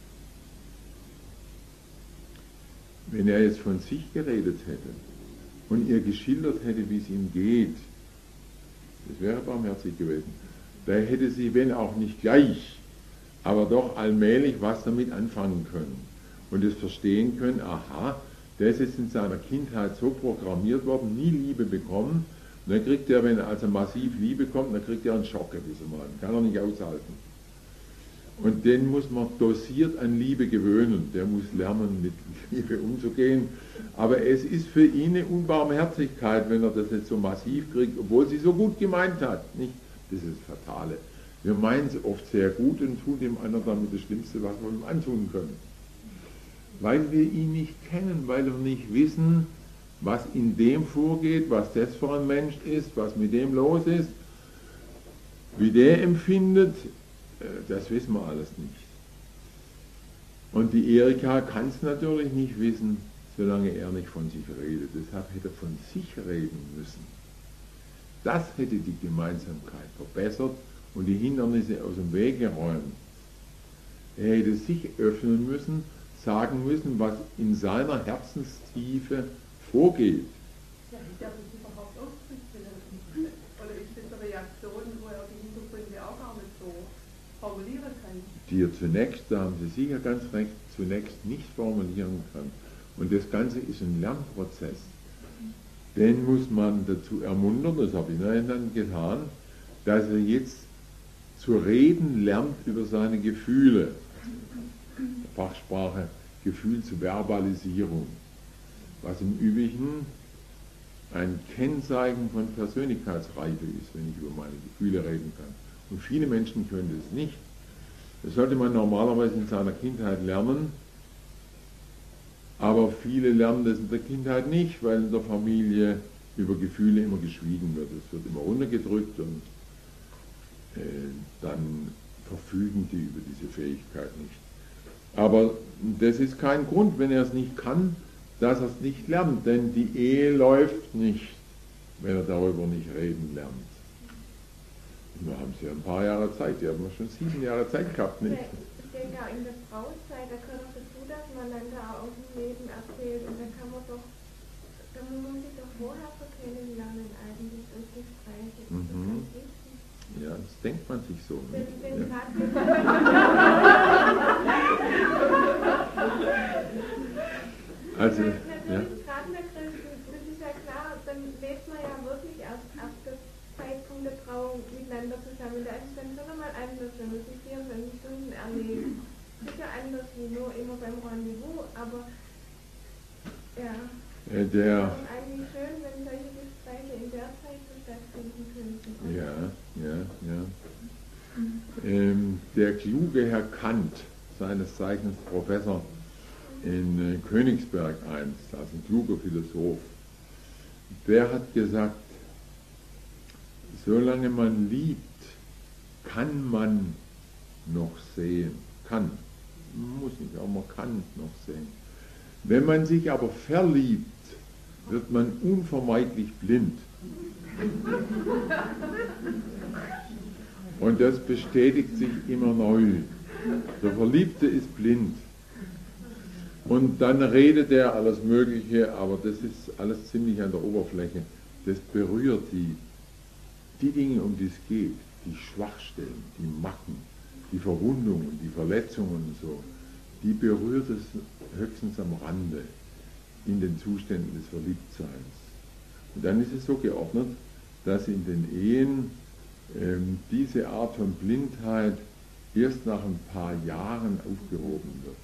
Wenn er jetzt von sich geredet hätte und ihr geschildert hätte, wie es ihm geht, das wäre barmherzig gewesen. Da hätte sie, wenn auch nicht gleich, aber doch allmählich was damit anfangen können und es verstehen können, aha, der ist jetzt in seiner Kindheit so programmiert worden, nie Liebe bekommen, und dann kriegt er, wenn er also massiv Liebe kommt, dann kriegt er einen Schock gewissermaßen, kann er nicht aushalten. Und den muss man dosiert an Liebe gewöhnen, der muss lernen, mit Liebe umzugehen, aber es ist für ihn eine Unbarmherzigkeit, wenn er das jetzt so massiv kriegt, obwohl sie so gut gemeint hat, nicht? Das ist das Fatale. Wir meinen es oft sehr gut und tun dem anderen damit das Schlimmste, was wir ihm antun können. Weil wir ihn nicht kennen, weil wir nicht wissen, was in dem vorgeht, was das für ein Mensch ist, was mit dem los ist, wie der empfindet, das wissen wir alles nicht. Und die Erika kann es natürlich nicht wissen, solange er nicht von sich redet. Deshalb hätte er von sich reden müssen. Das hätte die Gemeinsamkeit verbessert und die Hindernisse aus dem Weg geräumt. Er hätte sich öffnen müssen, sagen müssen, was in seiner Herzenstiefe vorgeht. Ja, ist er das überhaupt ausdrückt, wenn er das nicht will? Oder ist das eine Reaktion, wo er die Hintergründe auch gar nicht so formulieren kann. Die er zunächst, da haben Sie sicher ganz recht, zunächst nicht formulieren kann. Und das Ganze ist ein Lernprozess. Den muss man dazu ermuntern, das habe ich dann getan, dass er jetzt zu reden lernt über seine Gefühle. Fachsprache, Gefühl zur Verbalisierung. Was im Übrigen ein Kennzeichen von Persönlichkeitsreife ist, wenn ich über meine Gefühle reden kann. Und viele Menschen können das nicht. Das sollte man normalerweise in seiner Kindheit lernen, aber viele lernen das in der Kindheit nicht, weil in der Familie über Gefühle immer geschwiegen wird. Es wird immer runtergedrückt und dann verfügen die über diese Fähigkeit nicht. Aber das ist kein Grund, wenn er es nicht kann, dass er es nicht lernt, denn die Ehe läuft nicht, wenn er darüber nicht reden lernt. Wir haben sie ja ein paar Jahre Zeit, die haben wir schon 7 Jahre Zeit gehabt, nicht? Ich denke auch in der Brauzeit, da gehört auch dazu, dass man dann da aus dem Leben erzählt und da kann man doch, da muss man sich doch vorher so kennenlernen eigentlich durch Gespräche. Das ist ganz wichtig. Ja, das denkt man sich so. Wenn Ja. Also, ja. Gerade in der Christen, das ist ja klar, dann lebt man ja wirklich ab der Zeitpunkt der Trauung miteinander zusammen. Da ist es dann schon einmal anders, wenn man sich 24 Stunden erlebt. Sicher anders wie nur immer beim Rendezvous, aber ja. Es wäre eigentlich schön, wenn solche Gespräche in der Zeit so stattfinden könnten. Ja. Der kluge Herr Kant, seines Zeichens Professor in Königsberg einst, also ein kluger Philosoph, der hat gesagt, solange man liebt, kann man noch sehen. Kann. Muss nicht, aber man kann noch sehen. Wenn man sich aber verliebt, wird man unvermeidlich blind. Und das bestätigt sich immer neu. Der Verliebte ist blind. Und dann redet er alles Mögliche, aber das ist alles ziemlich an der Oberfläche. Das berührt die Dinge, um die es geht, die Schwachstellen, die Macken, die Verwundungen, die Verletzungen und so, die berührt es höchstens am Rande in den Zuständen des Verliebtseins. Und dann ist es so geordnet, dass in den Ehen diese Art von Blindheit erst nach ein paar Jahren aufgehoben wird.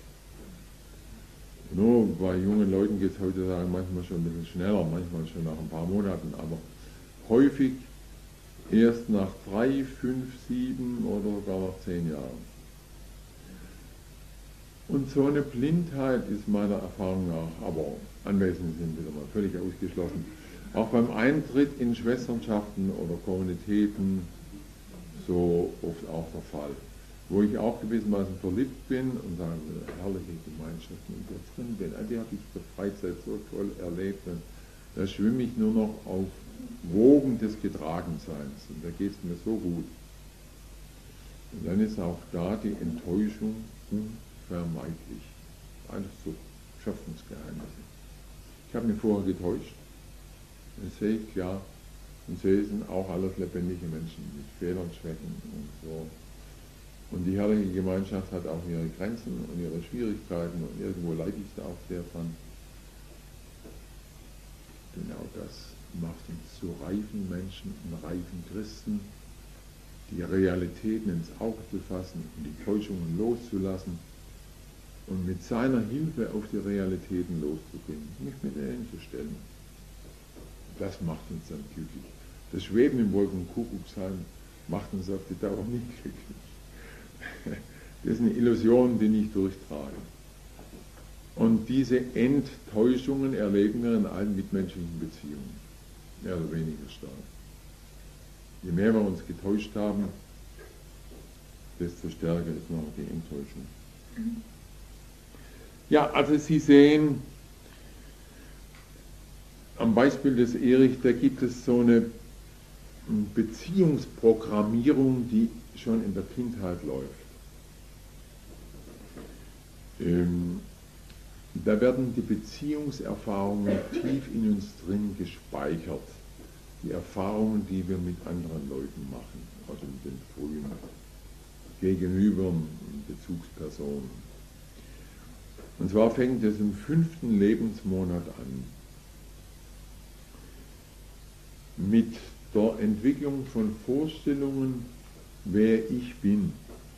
Nur bei jungen Leuten geht es heutzutage manchmal schon ein bisschen schneller, manchmal schon nach ein paar Monaten, aber häufig erst nach 3, 5, 7 oder sogar nach 10 Jahren. Und so eine Blindheit ist meiner Erfahrung nach, aber Anwesende sind wieder mal völlig ausgeschlossen, auch beim Eintritt in Schwesternschaften oder Kommunitäten so oft auch der Fall. Wo ich auch gewissermaßen verliebt bin und sage, herrliche Gemeinschaften und jetzt drin bin, die habe ich in der Freizeit so toll erlebt, und da schwimme ich nur noch auf Wogen des Getragenseins und da geht es mir so gut. Und dann ist auch da die Enttäuschung unvermeidlich. Alles so Schöpfungsgeheimnisse. Ich habe mich vorher getäuscht. Das sehe ich klar. Und sie sind auch alles lebendige Menschen mit Fehlern, Schwächen und so. Und die herrliche Gemeinschaft hat auch ihre Grenzen und ihre Schwierigkeiten und irgendwo leide ich da auch sehr dran. Genau das macht uns zu reifen Menschen und reifen Christen, die Realitäten ins Auge zu fassen und die Täuschungen loszulassen und mit seiner Hilfe auf die Realitäten loszugehen, mich mit ihnen zu stellen. Das macht uns dann glücklich. Das Schweben im Wolkenkuckucksheim macht uns auf die Dauer nicht glücklich. Das ist eine Illusion, die nicht durchtragen. Und diese Enttäuschungen erleben wir in allen mitmenschlichen Beziehungen, mehr oder weniger stark. Je mehr wir uns getäuscht haben, desto stärker ist noch die Enttäuschung. Ja, also Sie sehen, am Beispiel des Erich, da gibt es so eine Beziehungsprogrammierung, die schon in der Kindheit läuft. Da werden die Beziehungserfahrungen tief in uns drin gespeichert. Die Erfahrungen, die wir mit anderen Leuten machen, also mit den frühen gegenüber Bezugspersonen. Und zwar fängt es im 5. Lebensmonat an mit der Entwicklung von Vorstellungen, wer ich bin.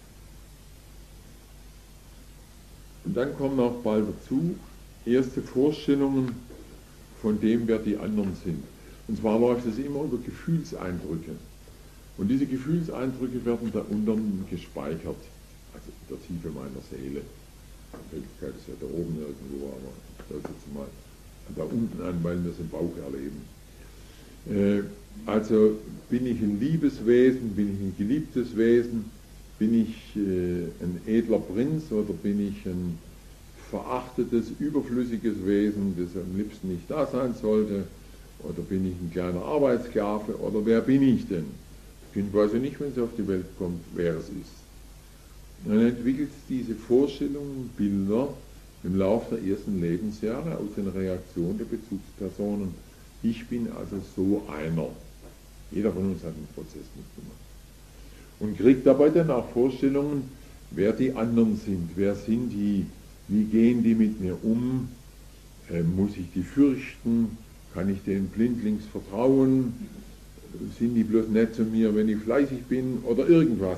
Und dann kommen auch bald dazu erste Vorstellungen von dem, wer die anderen sind. Und zwar läuft es immer über Gefühlseindrücke. Und diese Gefühlseindrücke werden da unten gespeichert, also in der Tiefe meiner Seele. In Wirklichkeit ist ja da oben irgendwo, aber ich schaue jetzt mal da unten an, weil wir es im Bauch erleben. Also bin ich ein Liebeswesen, bin ich ein geliebtes Wesen, bin ich ein edler Prinz oder bin ich ein verachtetes, überflüssiges Wesen, das am liebsten nicht da sein sollte, oder bin ich ein kleiner Arbeitssklave, oder wer bin ich denn? Das Kind weiß ja nicht, wenn es auf die Welt kommt, wer es ist. Und dann entwickelt es diese Vorstellungen, Bilder im Laufe der ersten Lebensjahre aus den Reaktionen der Bezugspersonen. Ich bin also so einer. Jeder von uns hat einen Prozess mitgemacht. Und kriegt dabei dann auch Vorstellungen, wer die anderen sind, wer sind die, wie gehen die mit mir um, muss ich die fürchten, kann ich denen blindlings vertrauen, sind die bloß nett zu mir, wenn ich fleißig bin oder irgendwas.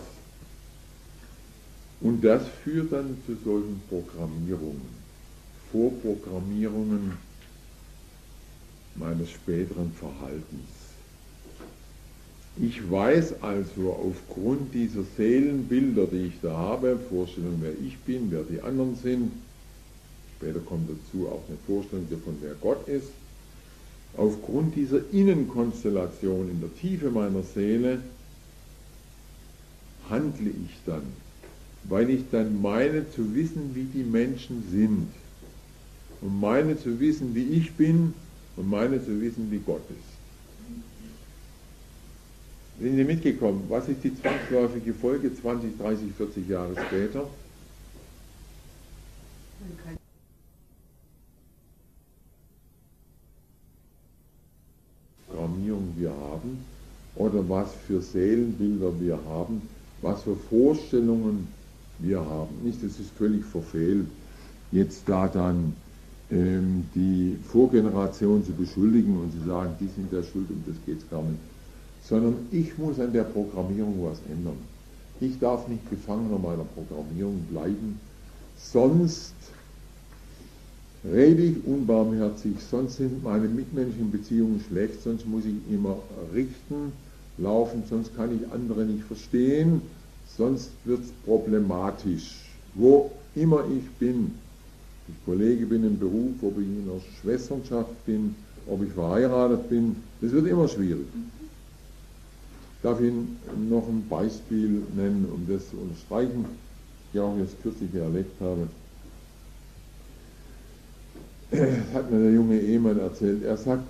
Und das führt dann zu solchen Programmierungen, Vorprogrammierungen meines späteren Verhaltens. Ich weiß also aufgrund dieser Seelenbilder, die ich da habe, Vorstellung, wer ich bin, wer die anderen sind, später kommt dazu auch eine Vorstellung davon, wer Gott ist, aufgrund dieser Innenkonstellation in der Tiefe meiner Seele handle ich dann, weil ich dann meine zu wissen, wie die Menschen sind und meine zu wissen, wie ich bin und meine zu wissen, wie Gott ist. Sind Sie mitgekommen? Was ist die zwangsläufige Folge 20, 30, 40 Jahre später? Programmierung wir haben oder was für Seelenbilder wir haben, was für Vorstellungen wir haben. Nicht, es ist völlig verfehlt, jetzt da dann die Vorgeneration zu beschuldigen und zu sagen, die sind da schuld, um das geht es gar nicht. Sondern ich muss an der Programmierung was ändern. Ich darf nicht Gefangener meiner Programmierung bleiben, sonst rede ich unbarmherzig, sonst sind meine mitmenschlichen Beziehungen schlecht, sonst muss ich immer richten, laufen, sonst kann ich andere nicht verstehen, sonst wird es problematisch. Wo immer ich bin, ob ich Kollege bin im Beruf, ob ich in einer Schwesternschaft bin, ob ich verheiratet bin, das wird immer schwierig. Ich darf Ihnen noch ein Beispiel nennen, um das zu unterstreichen, die ich auch jetzt kürzlich erlebt habe. Das hat mir der junge Ehemann erzählt. Er sagt,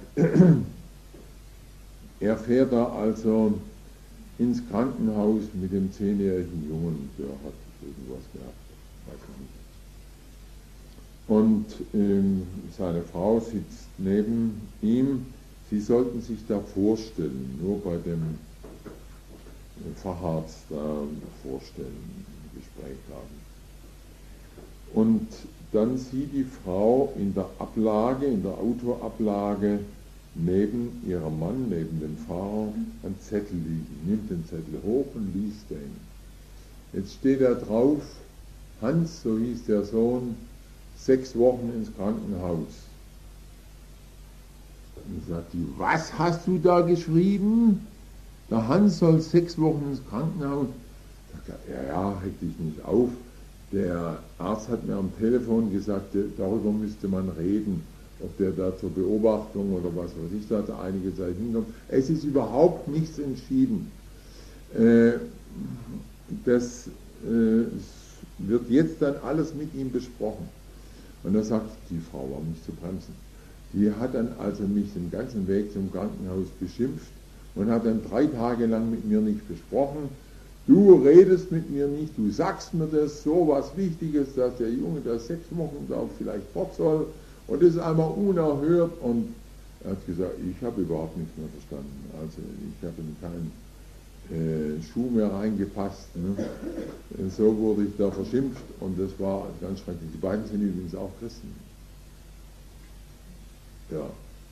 er fährt da also ins Krankenhaus mit dem 10-jährigen Jungen, der hat irgendwas gehabt, weiß ich nicht. Und seine Frau sitzt neben ihm. Sie sollten sich da vorstellen, nur bei dem Facharzt da vorstellen, ein Gespräch haben. Und dann sieht die Frau in der Ablage, in der Autoablage, neben ihrem Mann, neben dem Fahrer, einen Zettel liegen. Nimmt den Zettel hoch und liest den. Jetzt steht da drauf, Hans, so hieß der Sohn, 6 Wochen ins Krankenhaus. Dann sagt die, was hast du da geschrieben? Der Hans soll 6 Wochen ins Krankenhaus. Sagt er, ja, reg dich nicht auf. Der Arzt hat mir am Telefon gesagt, darüber müsste man reden, ob der da zur Beobachtung oder was weiß ich, da hat er einige Zeit hinkommt. Es ist überhaupt nichts entschieden. Das wird jetzt dann alles mit ihm besprochen. Und da sagt die Frau, war nicht zu bremsen. Die hat dann also mich den ganzen Weg zum Krankenhaus beschimpft und hat dann 3 Tage lang mit mir nicht besprochen. Du redest mit mir nicht, du sagst mir das, so was Wichtiges, dass der Junge da 6 Wochen da vielleicht fort soll und das ist einmal unerhört. Und er hat gesagt, ich habe überhaupt nichts mehr verstanden. Also ich habe ihm Schuh mehr reingepasst. Ne? So wurde ich da verschimpft und das war ganz schrecklich. Die beiden sind übrigens auch Christen. Ja.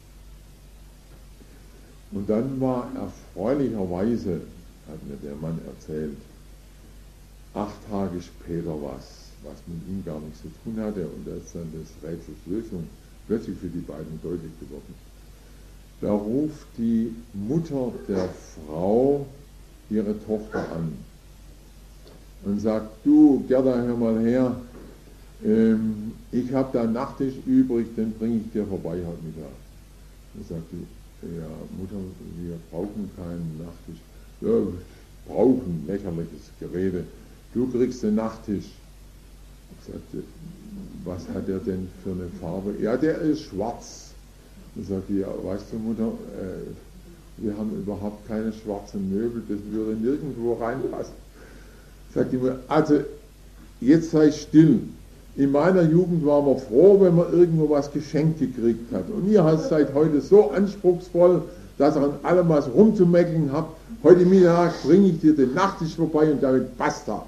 Und dann war erfreulicherweise, hat mir der Mann erzählt, 8 Tage später was mit ihm gar nichts zu tun hatte, und da ist dann das Rätsels Lösung plötzlich für die beiden deutlich geworden. Da ruft die Mutter der Frau ihre Tochter an und sagt: Du, Gerda, hör mal her, ich habe da einen Nachtisch übrig, den bringe ich dir vorbei heute Mittag. Dann sagt die: Ja, Mutter, wir brauchen keinen Nachtisch. Ja, brauchen, lächerliches Gerede. Du kriegst den Nachtisch. Ich sagte: Was hat der denn für eine Farbe? Ja, der ist schwarz. Dann sagte: Ja, weißt du, Mutter, wir haben überhaupt keine schwarzen Möbel, das würde nirgendwo reinpassen. Sagt die Mutter: Also, jetzt sei still. In meiner Jugend waren wir froh, wenn man irgendwo was geschenkt gekriegt hat. Und ihr seid heute so anspruchsvoll, dass ihr an allem was rumzumäckeln habt. Heute Mittag bringe ich dir den Nachtisch vorbei und damit basta.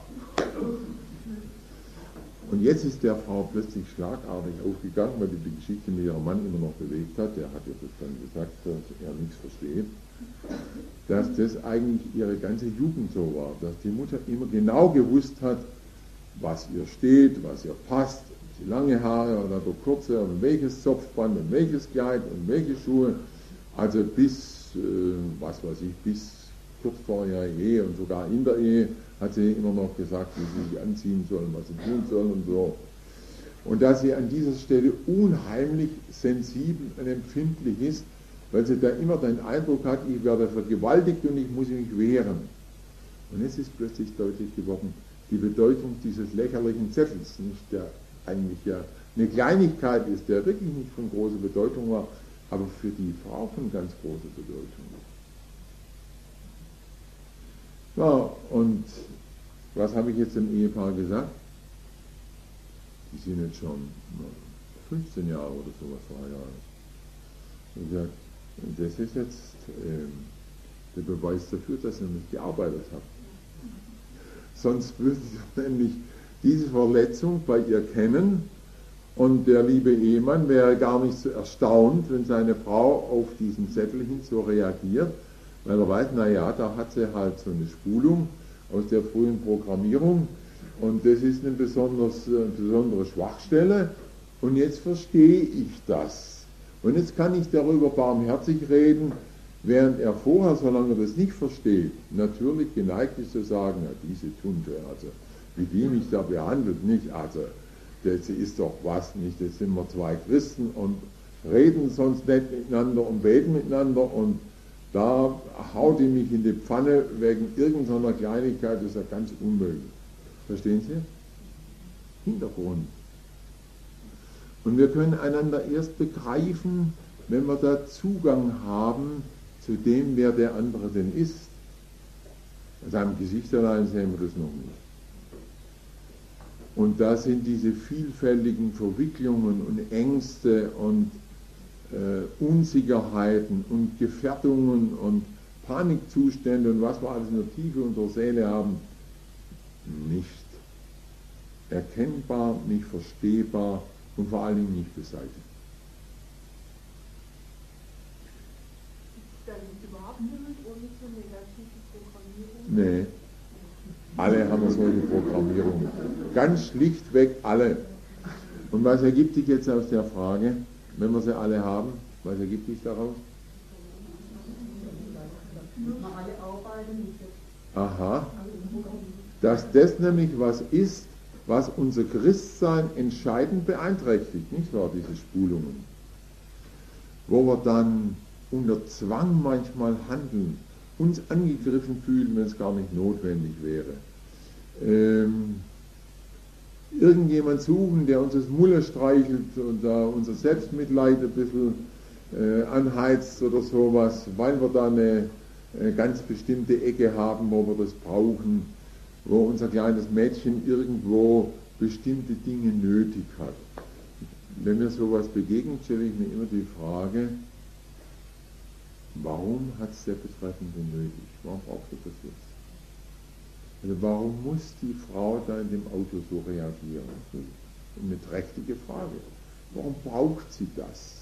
Und jetzt ist der Frau plötzlich schlagartig aufgegangen, weil die Geschichte mit ihrem Mann immer noch bewegt hat. Der hat ihr das dann gesagt, dass er nichts versteht. Dass das eigentlich ihre ganze Jugend so war. Dass die Mutter immer genau gewusst hat, was ihr steht, was ihr passt, ob sie lange Haare oder kurze, und welches Zopfband und welches Kleid und welche Schuhe. Also bis, bis kurz vor ihrer Ehe und sogar in der Ehe hat sie immer noch gesagt, wie sie sich anziehen sollen, was sie tun sollen und so. Und dass sie an dieser Stelle unheimlich sensibel und empfindlich ist, weil sie da immer den Eindruck hat, ich werde vergewaltigt und ich muss mich wehren. Und jetzt ist plötzlich deutlich geworden, die Bedeutung dieses lächerlichen Zettels, nicht der eigentlich ja eine Kleinigkeit ist, der wirklich nicht von großer Bedeutung war, aber für die Frau von ganz großer Bedeutung. Ja, und was habe ich jetzt dem Ehepaar gesagt? Die sind jetzt schon 15 Jahre oder sowas verheiratet. Und gesagt, das ist jetzt der Beweis dafür, dass ihr nicht gearbeitet habt. Sonst würdet ihr nämlich diese Verletzung bei ihr kennen, und der liebe Ehemann wäre gar nicht so erstaunt, wenn seine Frau auf diesen Zettel hin so reagiert, weil er weiß, naja, da hat sie halt so eine Spulung aus der frühen Programmierung und das ist eine besondere Schwachstelle, und jetzt verstehe ich das. Und jetzt kann ich darüber barmherzig reden, während er vorher, solange er das nicht versteht, natürlich geneigt ist zu sagen, ja, diese Tunte, also wie die mich da behandelt, nicht, also das ist doch was, nicht, das sind wir zwei Christen und reden sonst nicht miteinander und beten miteinander, und da haut die mich in die Pfanne wegen irgendeiner Kleinigkeit, das ist ja ganz unmöglich. Verstehen Sie? Hintergrund. Und wir können einander erst begreifen, wenn wir da Zugang haben zu dem, wer der andere denn ist. An seinem Gesicht allein sehen wir das noch nicht. Und da sind diese vielfältigen Verwicklungen und Ängste und Unsicherheiten und Gefährdungen und Panikzustände und was wir alles in der Tiefe unserer Seele haben, nicht erkennbar, nicht verstehbar und vor allen Dingen nicht beseitigt. Dann überhaupt niemand ohne so negative Programmierung? Nee. Alle haben solche Programmierungen. Ganz schlichtweg alle. Und was ergibt sich jetzt aus der Frage, wenn wir sie alle haben? Was ergibt sich daraus? Aha. Dass das nämlich was ist, was unser Christsein entscheidend beeinträchtigt, nicht wahr, diese Spulungen? Wo wir dann unter Zwang manchmal handeln, uns angegriffen fühlen, wenn es gar nicht notwendig wäre. Irgendjemand suchen, der uns das Mulle streichelt und da unser Selbstmitleid ein bisschen anheizt oder sowas, weil wir da eine ganz bestimmte Ecke haben, wo wir das brauchen, wo unser kleines Mädchen irgendwo bestimmte Dinge nötig hat. Wenn mir sowas begegnet, stelle ich mir immer die Frage, warum hat es der Betreffende nötig? Warum braucht er das jetzt? Also warum muss die Frau da in dem Auto so reagieren? Eine trächtige Frage. Warum braucht sie das?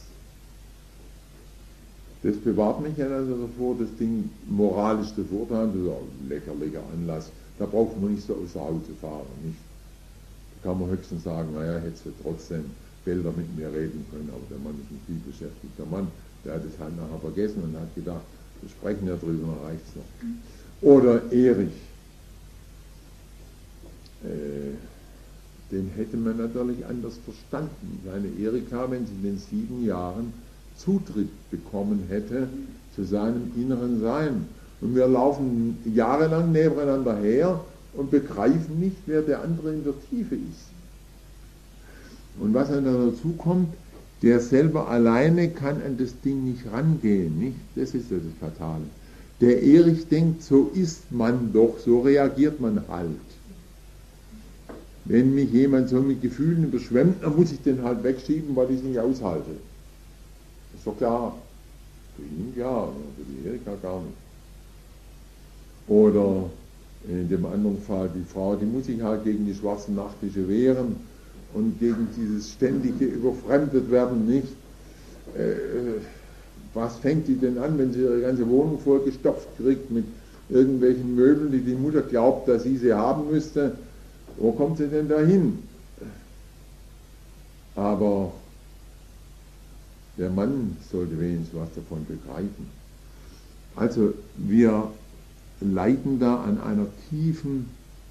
Das bewahrt mich ja also davor, das Ding moralisch zu verurteilen, das ist ein lecker Anlass. Da braucht man nicht so außer Auto fahren, nicht? Da kann man höchstens sagen, naja, hättest du trotzdem Bilder mit mir reden können, aber der Mann ist ein viel beschäftigter Mann, der hat es halt nachher vergessen und hat gedacht, wir sprechen ja drüber, dann reicht's noch. Oder Erich, den hätte man natürlich anders verstanden. Seine Erika, wenn sie in den 7 Jahren Zutritt bekommen hätte zu seinem inneren Sein. Und wir laufen jahrelang nebeneinander her und begreifen nicht, wer der andere in der Tiefe ist. Und was dann dazu kommt, der selber alleine kann an das Ding nicht rangehen, nicht? Das ist ja das Fatale. Der Erich denkt, so ist man doch, so reagiert man halt. Wenn mich jemand so mit Gefühlen überschwemmt, dann muss ich den halt wegschieben, weil ich es nicht aushalte. Das ist doch klar. Für ihn ja, für die Erika gar nicht. Oder in dem anderen Fall die Frau, die muss sich halt gegen die schwarzen Nachttische wehren und gegen dieses ständige überfremdet werden nicht. Was fängt die denn an, wenn sie ihre ganze Wohnung vollgestopft kriegt mit irgendwelchen Möbeln, die die Mutter glaubt, dass sie haben müsste? Wo kommt sie denn dahin? Aber der Mann sollte wenigstens was davon begreifen. Also wir leiden da an einem tiefen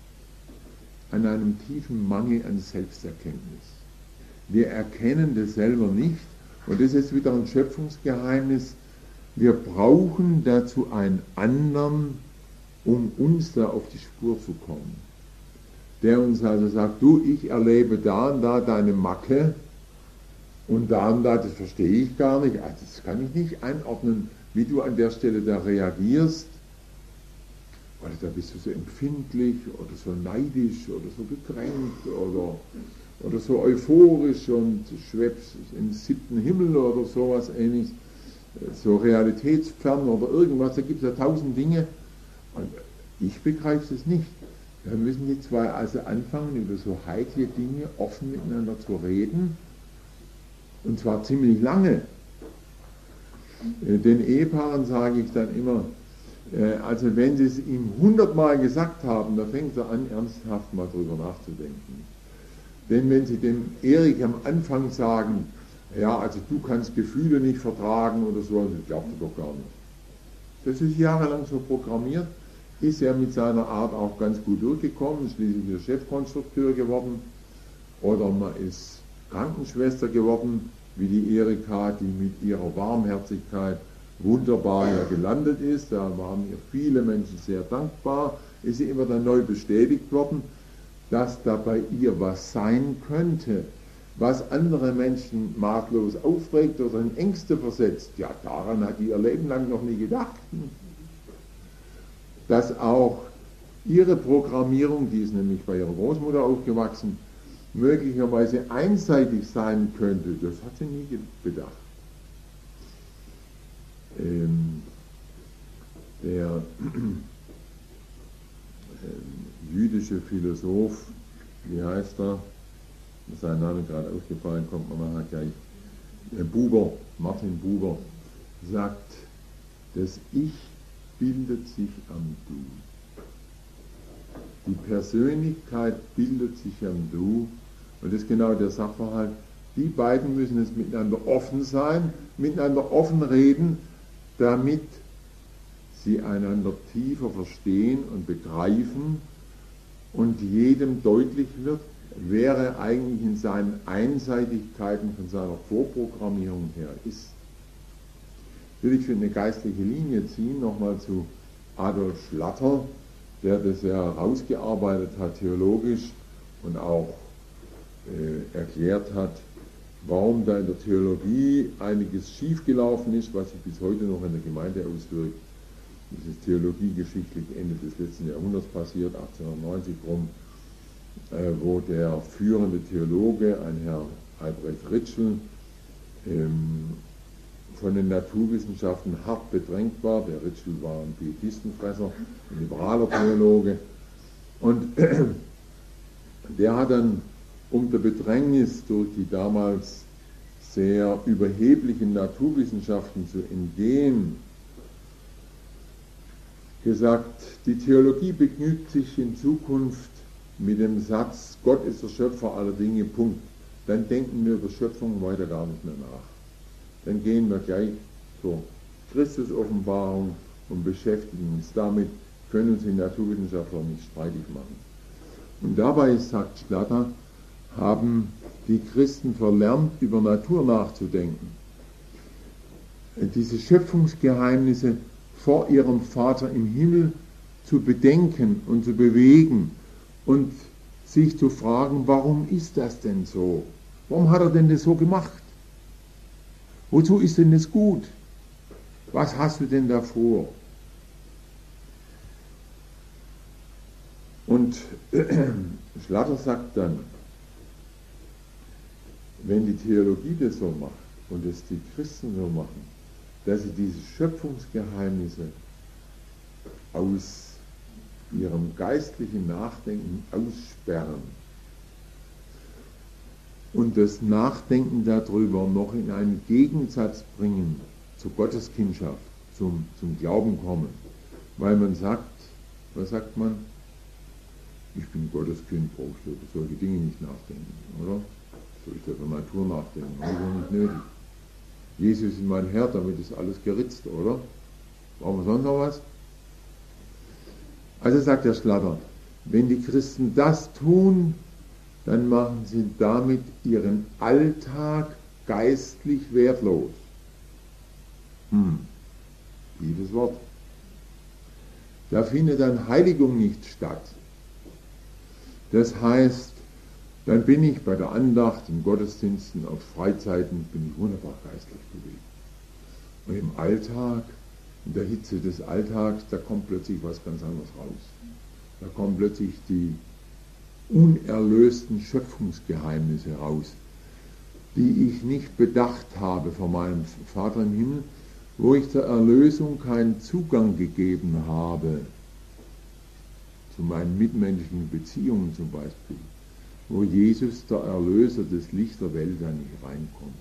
Mangel an Selbsterkenntnis. Wir erkennen das selber nicht und das ist wieder ein Schöpfungsgeheimnis. Wir brauchen dazu einen anderen, um uns da auf die Spur zu kommen. Der uns also sagt, du, ich erlebe da und da deine Macke und da, das verstehe ich gar nicht, also das kann ich nicht einordnen, wie du an der Stelle da reagierst, oder da bist du so empfindlich oder so neidisch oder so gekränkt oder so euphorisch und schwebst im 7. Himmel oder sowas ähnliches, so realitätsfern oder irgendwas, da gibt es ja 1000 Dinge und ich begreife es nicht. Da müssen die zwei also anfangen, über so heikle Dinge offen miteinander zu reden, und zwar ziemlich lange. Den Ehepaaren sage ich dann immer, also wenn sie es ihm 100-mal gesagt haben, da fängt er an, ernsthaft mal drüber nachzudenken. Denn wenn sie dem Erich am Anfang sagen, ja, also du kannst Gefühle nicht vertragen oder so, also glaubt er doch gar nicht. Das ist jahrelang so programmiert, ist er mit seiner Art auch ganz gut durchgekommen, schließlich ist er Chefkonstrukteur geworden oder man ist Krankenschwester geworden, wie die Erika, die mit ihrer Warmherzigkeit wunderbar ja gelandet ist, da waren ihr viele Menschen sehr dankbar, ist sie immer dann neu bestätigt worden, dass da bei ihr was sein könnte, was andere Menschen maßlos aufregt oder in Ängste versetzt. Ja, daran hat die ihr Leben lang noch nie gedacht. Dass auch ihre Programmierung, die ist nämlich bei ihrer Großmutter aufgewachsen, möglicherweise einseitig sein könnte, das hat sie nie bedacht. Der jüdische Philosoph, wie heißt er, sein Name gerade ausgefallen, kommt man nachher gleich, Buber, Martin Buber, sagt, das Ich bildet sich am Du. Die Persönlichkeit bildet sich am Du und das ist genau der Sachverhalt. Die beiden müssen jetzt miteinander offen sein, miteinander offen reden, damit sie einander tiefer verstehen und begreifen und jedem deutlich wird, wer er eigentlich in seinen Einseitigkeiten von seiner Vorprogrammierung her ist. Will ich für eine geistliche Linie ziehen, nochmal zu Adolf Schlatter, der das ja herausgearbeitet hat, theologisch und auch erklärt hat, warum da in der Theologie einiges schiefgelaufen ist, was sich bis heute noch in der Gemeinde auswirkt. Das ist theologiegeschichtlich Ende des letzten Jahrhunderts passiert, 1890 rum, wo der führende Theologe, ein Herr Albrecht Ritschl, von den Naturwissenschaften hart bedrängt war. Der Ritschl war ein Pietistenfresser, ein liberaler Theologe. Und der hat dann unter Bedrängnis durch die damals sehr überheblichen Naturwissenschaften zu entgehen, gesagt, die Theologie begnügt sich in Zukunft mit dem Satz, Gott ist der Schöpfer aller Dinge, Punkt. Dann denken wir über Schöpfung weiter gar nicht mehr nach. Dann gehen wir gleich zur Christusoffenbarung und beschäftigen uns damit, können uns die Naturwissenschaftler nicht streitig machen. Und dabei, sagt Schlatter, haben die Christen verlernt, über Natur nachzudenken. Diese Schöpfungsgeheimnisse vor ihrem Vater im Himmel zu bedenken und zu bewegen und sich zu fragen, warum ist das denn so? Warum hat er denn das so gemacht? Wozu ist denn das gut? Was hast du denn davor? Und Schlatter sagt dann, wenn die Theologie das so macht und es die Christen so machen, dass sie diese Schöpfungsgeheimnisse aus ihrem geistlichen Nachdenken aussperren und das Nachdenken darüber noch in einen Gegensatz bringen zur Gotteskindschaft, zum Glauben kommen. Weil man sagt, was sagt man? Ich bin Gottes Kind, brauche ich über solche Dinge nicht nachdenken, oder? Soll ich über Natur nachdenken? Das ist nicht nötig. Jesus ist mein Herr, damit ist alles geritzt, oder? Brauchen wir sonst noch was? Also sagt der Schlatter, wenn die Christen das tun, dann machen sie damit ihren Alltag geistlich wertlos. Liebes Wort. Da findet dann Heiligung nicht statt. Das heißt, dann bin ich bei der Andacht, in Gottesdiensten, auf Freizeiten, bin ich wunderbar geistlich bewegt. Und im Alltag, in der Hitze des Alltags, da kommt plötzlich was ganz anderes raus. Da kommen plötzlich die unerlösten Schöpfungsgeheimnisse raus, die ich nicht bedacht habe von meinem Vater im Himmel, wo ich der Erlösung keinen Zugang gegeben habe, zu meinen mitmenschlichen Beziehungen zum Beispiel, wo Jesus, der Erlöser, das Licht der Welt, da nicht reinkommt.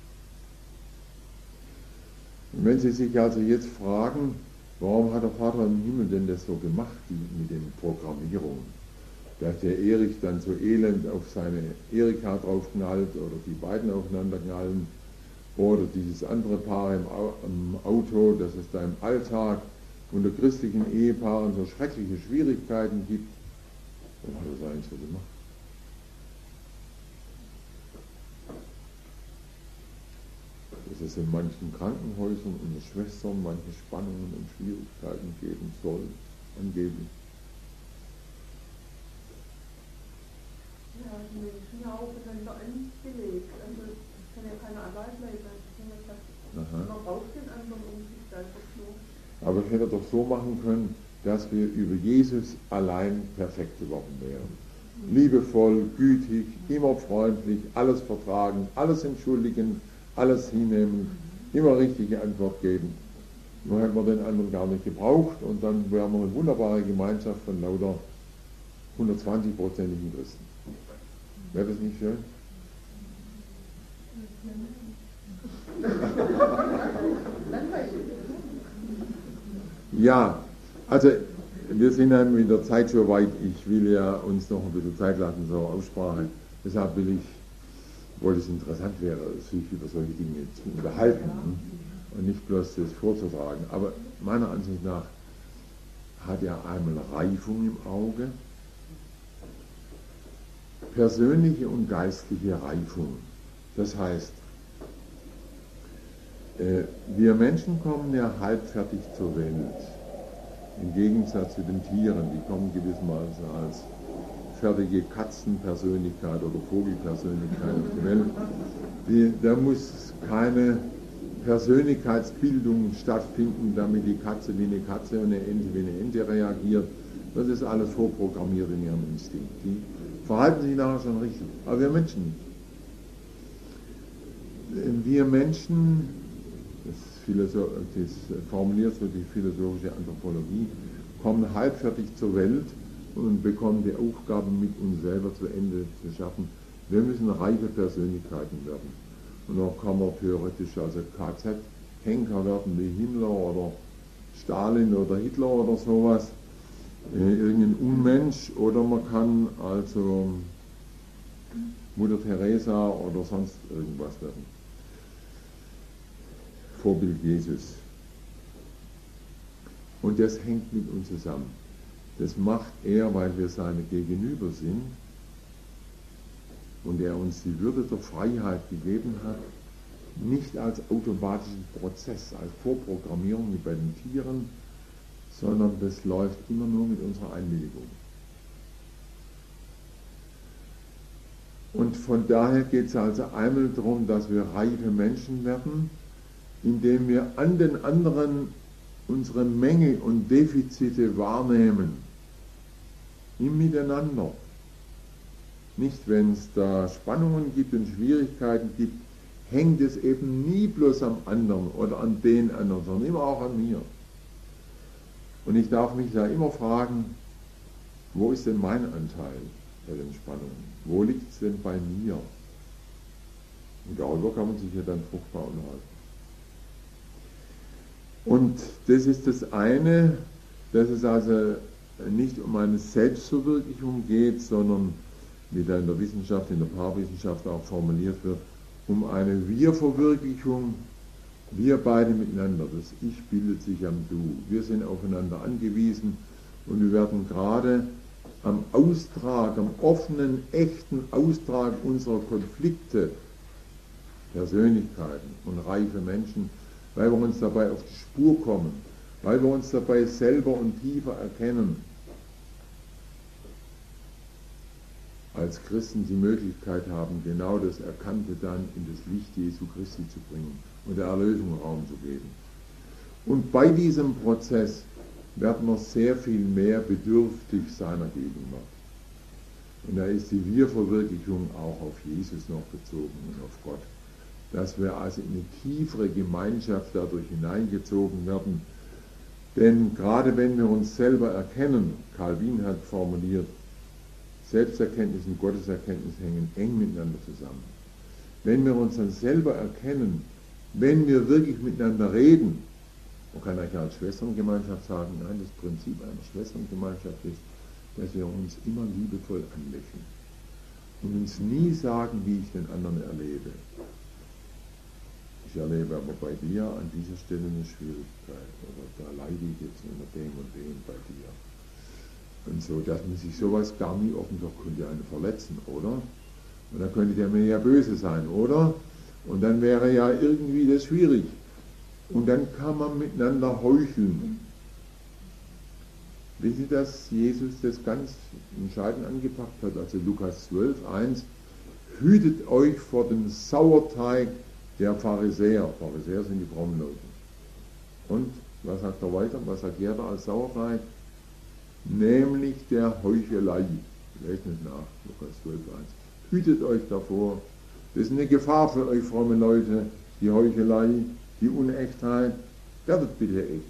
Und wenn Sie sich also jetzt fragen, warum hat der Vater im Himmel denn das so gemacht mit den Programmierungen? Dass der Erich dann so elend auf seine Erika draufknallt oder die beiden aufeinander knallen oder dieses andere Paar im Auto, dass es da im Alltag unter christlichen Ehepaaren so schreckliche Schwierigkeiten gibt. Warum hat er das eigentlich so gemacht? Dass es in manchen Krankenhäusern unter Schwestern manche Spannungen und Schwierigkeiten geben soll, angeblich. Ja, die Menschen ja auch miteinander angelegt. Also es kann ja keiner allein bleiben. Man braucht den anderen, um sich selber zu. Aber ich hätte doch so machen können, dass wir über Jesus allein perfekt geworden wären. Liebevoll, gütig, immer freundlich, alles vertragen, alles entschuldigen, alles hinnehmen, immer richtige Antwort geben. Nur hätten wir den anderen gar nicht gebraucht und dann wären wir eine wunderbare Gemeinschaft von lauter 120-prozentigen Christen. Wäre das nicht schön? Ja, also wir sind ja mit der Zeit schon weit. Ich will ja uns noch ein bisschen Zeit lassen zur Aussprache. Deshalb wollte es interessant wäre, sich über solche Dinge zu unterhalten und nicht bloß das vorzutragen. Aber meiner Ansicht nach hat er einmal Reifung im Auge, persönliche und geistliche Reifung. Das heißt, wir Menschen kommen ja halbfertig zur Welt. Im Gegensatz zu den Tieren, die kommen gewissermaßen als fertige Katzenpersönlichkeit oder Vogelpersönlichkeit auf die Welt. Da muss keine Persönlichkeitsbildung stattfinden, damit die Katze wie eine Katze und eine Ente wie eine Ente reagiert. Das ist alles vorprogrammiert in ihrem Instinkt. Die verhalten sich nachher schon richtig, aber wir Menschen nicht. Wir Menschen, das formuliert wird die philosophische Anthropologie, kommen halbfertig zur Welt und bekommen die Aufgabe, mit uns selber zu Ende zu schaffen. Wir müssen reife Persönlichkeiten werden. Und dann kann man theoretisch also KZ-Henker werden wie Himmler oder Stalin oder Hitler oder sowas, irgendein Unmensch, oder man kann also Mutter Teresa oder sonst irgendwas werden. Vorbild Jesus. Und das hängt mit uns zusammen. Das macht er, weil wir seine Gegenüber sind und er uns die Würde der Freiheit gegeben hat, nicht als automatischen Prozess, als Vorprogrammierung wie bei den Tieren, sondern das läuft immer nur mit unserer Einwilligung. Und von daher geht es also einmal darum, dass wir reife Menschen werden, indem wir an den anderen unsere Mängel und Defizite wahrnehmen, im Miteinander. Nicht, wenn es da Spannungen gibt und Schwierigkeiten gibt, hängt es eben nie bloß am anderen oder an den anderen, sondern immer auch an mir. Und ich darf mich da immer fragen, wo ist denn mein Anteil bei den Spannungen? Wo liegt es denn bei mir? Und darüber kann man sich ja dann fruchtbar unterhalten. Und das ist das eine, dass es also nicht um eine Selbstverwirklichung geht, sondern, wie da in der Wissenschaft, in der Paarwissenschaft auch formuliert wird, um eine Wir-Verwirklichung, wir beide miteinander. Das Ich bildet sich am Du. Wir sind aufeinander angewiesen und wir werden gerade am Austrag, am offenen, echten Austrag unserer Konflikte, Persönlichkeiten und reife Menschen, weil wir uns dabei auf die Spur kommen, weil wir uns dabei selber und tiefer erkennen, als Christen die Möglichkeit haben, genau das Erkannte dann in das Licht Jesu Christi zu bringen und der Erlösung Raum zu geben. Und bei diesem Prozess werden wir sehr viel mehr bedürftig seiner Gegenwart. Und da ist die Wir-Verwirklichung auch auf Jesus noch bezogen und auf Gott. Dass wir also in eine tiefere Gemeinschaft dadurch hineingezogen werden. Denn gerade wenn wir uns selber erkennen, Calvin hat formuliert, Selbsterkenntnis und Gotteserkenntnis hängen eng miteinander zusammen. Wenn wir uns dann selber erkennen, wenn wir wirklich miteinander reden, man kann eigentlich als Schwesterngemeinschaft sagen, nein, das Prinzip einer Schwesterngemeinschaft ist, dass wir uns immer liebevoll anlächeln und uns nie sagen, wie ich den anderen erlebe. Ich erlebe aber bei dir an dieser Stelle eine Schwierigkeit oder da leide ich jetzt unter dem und dem bei dir. Und so, dass man sich sowas gar nie offen sagt, könnte einen verletzen, oder? Und dann könnte der mir ja böse sein, oder? Und dann wäre ja irgendwie das schwierig. Und dann kann man miteinander heucheln. Wissen Sie, dass Jesus das ganz entscheidend angepackt hat? Also Lukas 12,1: Hütet euch vor dem Sauerteig der Pharisäer. Pharisäer sind die frommen Leute. Und, was sagt er weiter? Was sagt er da als Sauerteig? Nämlich der Heuchelei. Lest nicht nach, Lukas 12,1. Hütet euch davor. Das ist eine Gefahr für euch, fromme Leute, die Heuchelei, die Unechtheit. Werdet bitte echt.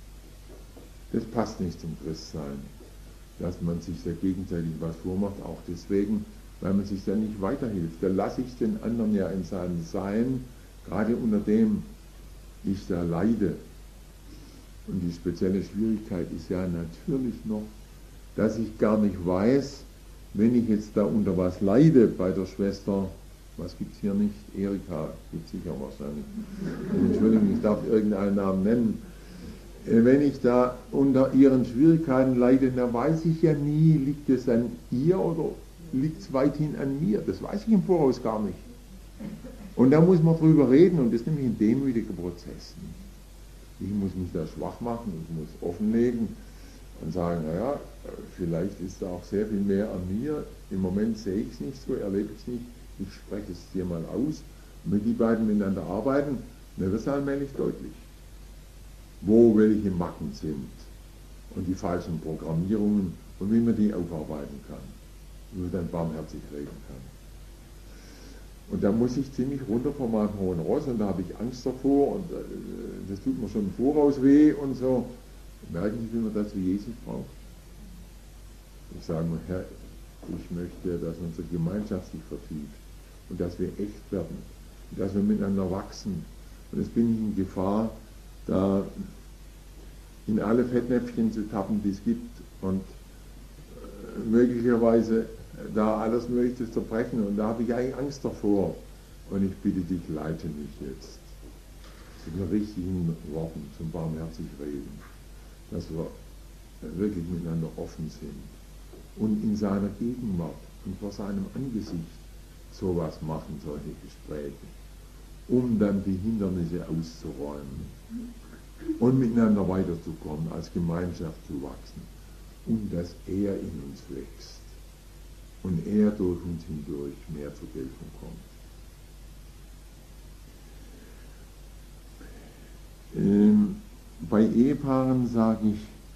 Das passt nicht zum Christsein, dass man sich da gegenseitig was vormacht, auch deswegen, weil man sich da nicht weiterhilft. Da lasse ich den anderen ja in seinem Sein, gerade unter dem ich da leide. Und die spezielle Schwierigkeit ist ja natürlich noch, dass ich gar nicht weiß, wenn ich jetzt da unter was leide bei der Schwester, was gibt es hier nicht? Erika, gibt es sicher wahrscheinlich. Entschuldigung, ich darf irgendeinen Namen nennen. Wenn ich da unter ihren Schwierigkeiten leide, dann weiß ich ja nie, liegt es an ihr oder liegt es weithin an mir. Das weiß ich im Voraus gar nicht. Und da muss man drüber reden und das ist nämlich ein demütiger Prozess. Ich muss mich da schwach machen, ich muss offenlegen und sagen, naja, vielleicht ist da auch sehr viel mehr an mir. Im Moment sehe ich es nicht so, erlebe ich es nicht. Ich spreche es dir mal aus. Und wenn die beiden miteinander arbeiten, dann wird es allmählich deutlich, wo welche Macken sind und die falschen Programmierungen und wie man die aufarbeiten kann, wie man dann barmherzig reden kann. Und da muss ich ziemlich runter von meinem hohen Ross und da habe ich Angst davor und das tut mir schon im Voraus weh und so. Merken Sie, wie man das wie Jesus braucht? Ich sage mir, Herr, ich möchte, dass unsere Gemeinschaft sich vertieft und dass wir echt werden und dass wir miteinander wachsen. Und jetzt bin ich in Gefahr, da in alle Fettnäpfchen zu tappen, die es gibt und möglicherweise da alles Mögliche zu zerbrechen. Und da habe ich eigentlich Angst davor. Und ich bitte dich, leite mich jetzt zu den richtigen Worten, zum barmherzig reden, dass wir wirklich miteinander offen sind und in seiner Gegenwart und vor seinem Angesicht sowas machen, solche Gespräche, um dann die Hindernisse auszuräumen und miteinander weiterzukommen, als Gemeinschaft zu wachsen, dass er in uns wächst und er durch uns hindurch mehr zur Geltung kommt. Bei Ehepaaren sage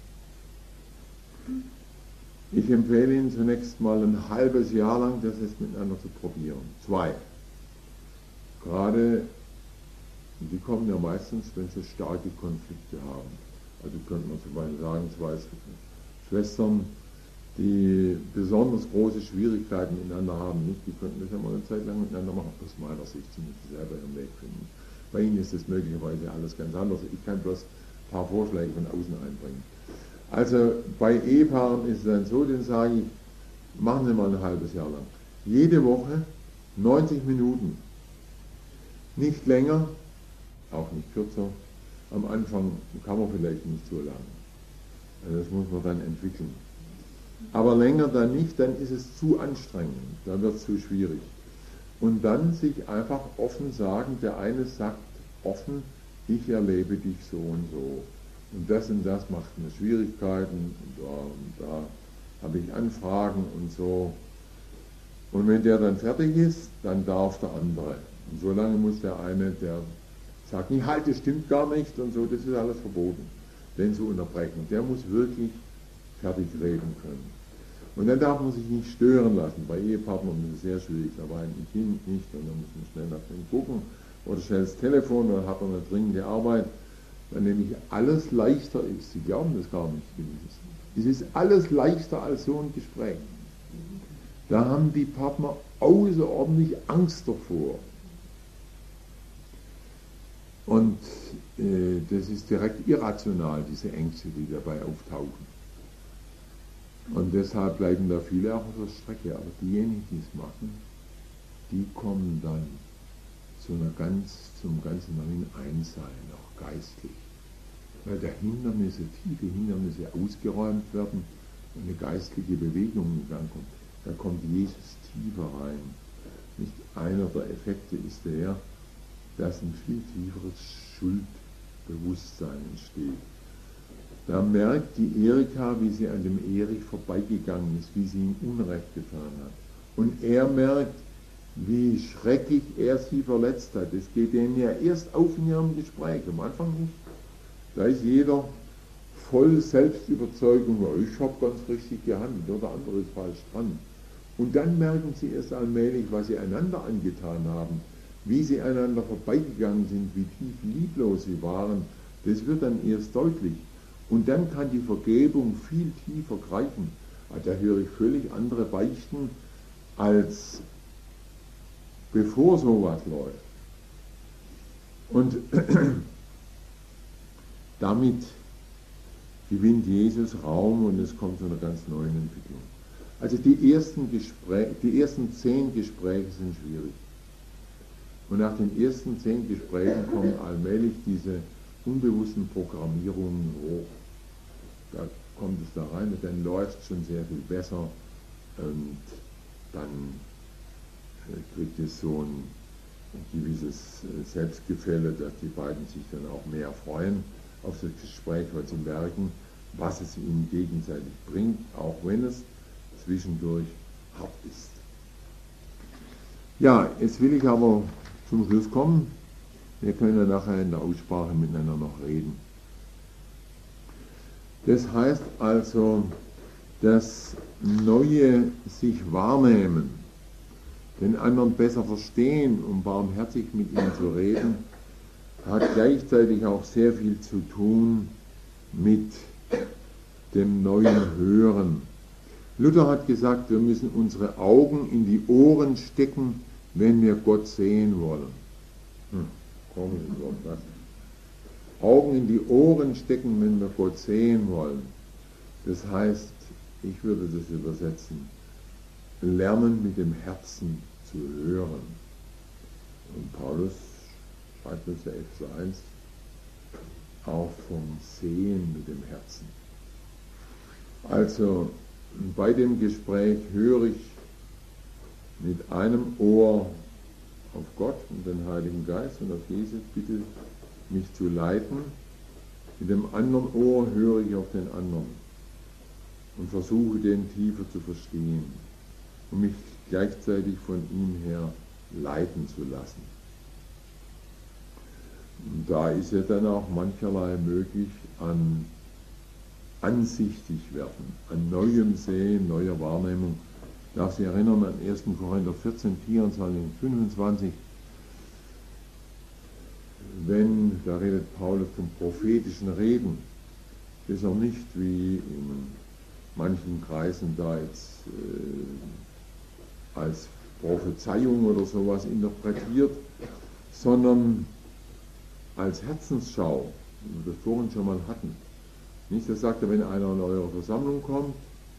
ich empfehle Ihnen zunächst mal ein halbes Jahr lang das jetzt miteinander zu probieren. 2. Gerade, die kommen ja meistens, wenn sie starke Konflikte haben. Also könnte man zum Beispiel sagen, 2 Schwestern, die besonders große Schwierigkeiten miteinander haben, nicht? Die könnten das ja mal eine Zeit lang miteinander machen. Aus meiner Sicht, sie müssen selber ihren Weg finden. Bei Ihnen ist das möglicherweise alles ganz anders. Ich kann bloß ein paar Vorschläge von außen einbringen. Also bei Ehepaaren ist es dann so, den sage ich, machen Sie mal ein halbes Jahr lang. Jede Woche 90 Minuten. Nicht länger, auch nicht kürzer. Am Anfang kann man vielleicht nicht so lang. Also das muss man dann entwickeln. Aber länger dann nicht, dann ist es zu anstrengend, dann wird es zu schwierig. Und dann sich einfach offen sagen, der eine sagt offen, ich erlebe dich so und so. Und das macht mir Schwierigkeiten, und da habe ich Anfragen und so. Und wenn der dann fertig ist, dann darf der andere. Und so lange muss der eine, der sagt, nicht halt, das stimmt gar nicht und so, das ist alles verboten, den zu unterbrechen. Der muss wirklich fertig reden können. Und dann darf man sich nicht stören lassen. Bei Ehepartnern ist es sehr schwierig, da weint ein Kind nicht und dann muss man schnell nach dem gucken oder schnell das Telefon, dann hat man eine dringende Arbeit. Dann nämlich alles leichter ist. Sie glauben das gar nicht. Es ist alles leichter als so ein Gespräch. Da haben die Partner außerordentlich Angst davor. Und das ist direkt irrational, diese Ängste, die dabei auftauchen. Und deshalb bleiben da viele auch auf der Strecke. Aber diejenigen, die es machen, die kommen dann zum ganz neuen Einsein, auch geistlich. Weil da tiefe Hindernisse ausgeräumt werden und eine geistliche Bewegung in Gang kommt. Da kommt Jesus tiefer rein. Nicht einer der Effekte ist der, dass ein viel tieferes Schuldbewusstsein entsteht. Da merkt die Erika, wie sie an dem Erich vorbeigegangen ist, wie sie ihm Unrecht getan hat. Und er merkt, wie schrecklich er sie verletzt hat. Es geht denen ja erst auf in ihrem Gespräch, am Anfang nicht. Da ist jeder voll Selbstüberzeugung, ich habe ganz richtig gehandelt, oder der andere ist falsch dran. Und dann merken sie erst allmählich, was sie einander angetan haben, wie sie einander vorbeigegangen sind, wie tief lieblos sie waren. Das wird dann erst deutlich. Und dann kann die Vergebung viel tiefer greifen. Da höre ich völlig andere Beichten, als bevor sowas läuft. Und damit gewinnt Jesus Raum und es kommt zu einer ganz neuen Entwicklung. Also die ersten 10 Gespräche sind schwierig. Und nach den ersten 10 Gesprächen kommen allmählich diese unbewussten Programmierungen hoch. Da kommt es da rein und dann läuft es schon sehr viel besser und dann kriegt es so ein gewisses Selbstgefälle, dass die beiden sich dann auch mehr freuen auf das Gespräch, weil sie merken, was es ihnen gegenseitig bringt, auch wenn es zwischendurch hart ist. Ja, jetzt will ich aber zum Schluss kommen. Wir können ja nachher in der Aussprache miteinander noch reden. Das heißt also, das neue sich wahrnehmen, den anderen besser verstehen, um barmherzig mit ihm zu reden, hat gleichzeitig auch sehr viel zu tun mit dem neuen Hören. Luther hat gesagt, wir müssen unsere Augen in die Ohren stecken, wenn wir Gott sehen wollen. Komisches Wort, was? Augen in die Ohren stecken, wenn wir Gott sehen wollen. Das heißt, ich würde das übersetzen, lernen mit dem Herzen zu hören. Und Paulus schreibt uns ja Epheser 1 auch vom Sehen mit dem Herzen. Also bei dem Gespräch höre ich mit einem Ohr auf Gott und den Heiligen Geist und auf Jesus, bitte mich zu leiten. Mit dem anderen Ohr höre ich auf den anderen und versuche, den tiefer zu verstehen und mich gleichzeitig von ihm her leiten zu lassen. Und da ist ja dann auch mancherlei möglich an ansichtig werden, an neuem Sehen, neuer Wahrnehmung. Ich darf Sie erinnern an 1. Korinther 14, 24 und 25. Da redet Paulus vom prophetischen Reden. Das ist auch nicht wie in manchen Kreisen da jetzt als Prophezeiung oder sowas interpretiert, sondern als Herzensschau, wie wir das vorhin schon mal hatten. Nicht, das sagt er, wenn einer in eure Versammlung kommt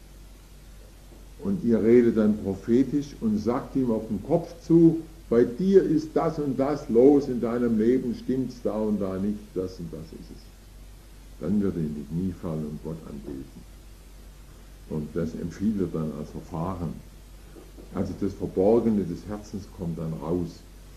und ihr redet dann prophetisch und sagt ihm auf den Kopf zu, bei dir ist das und das los in deinem Leben, stimmt's da und da nicht, das und das ist es. Dann wird er in die Knie fallen und Gott anbeten. Und das empfiehlt er dann als Verfahren. Also das Verborgene des Herzens kommt dann raus.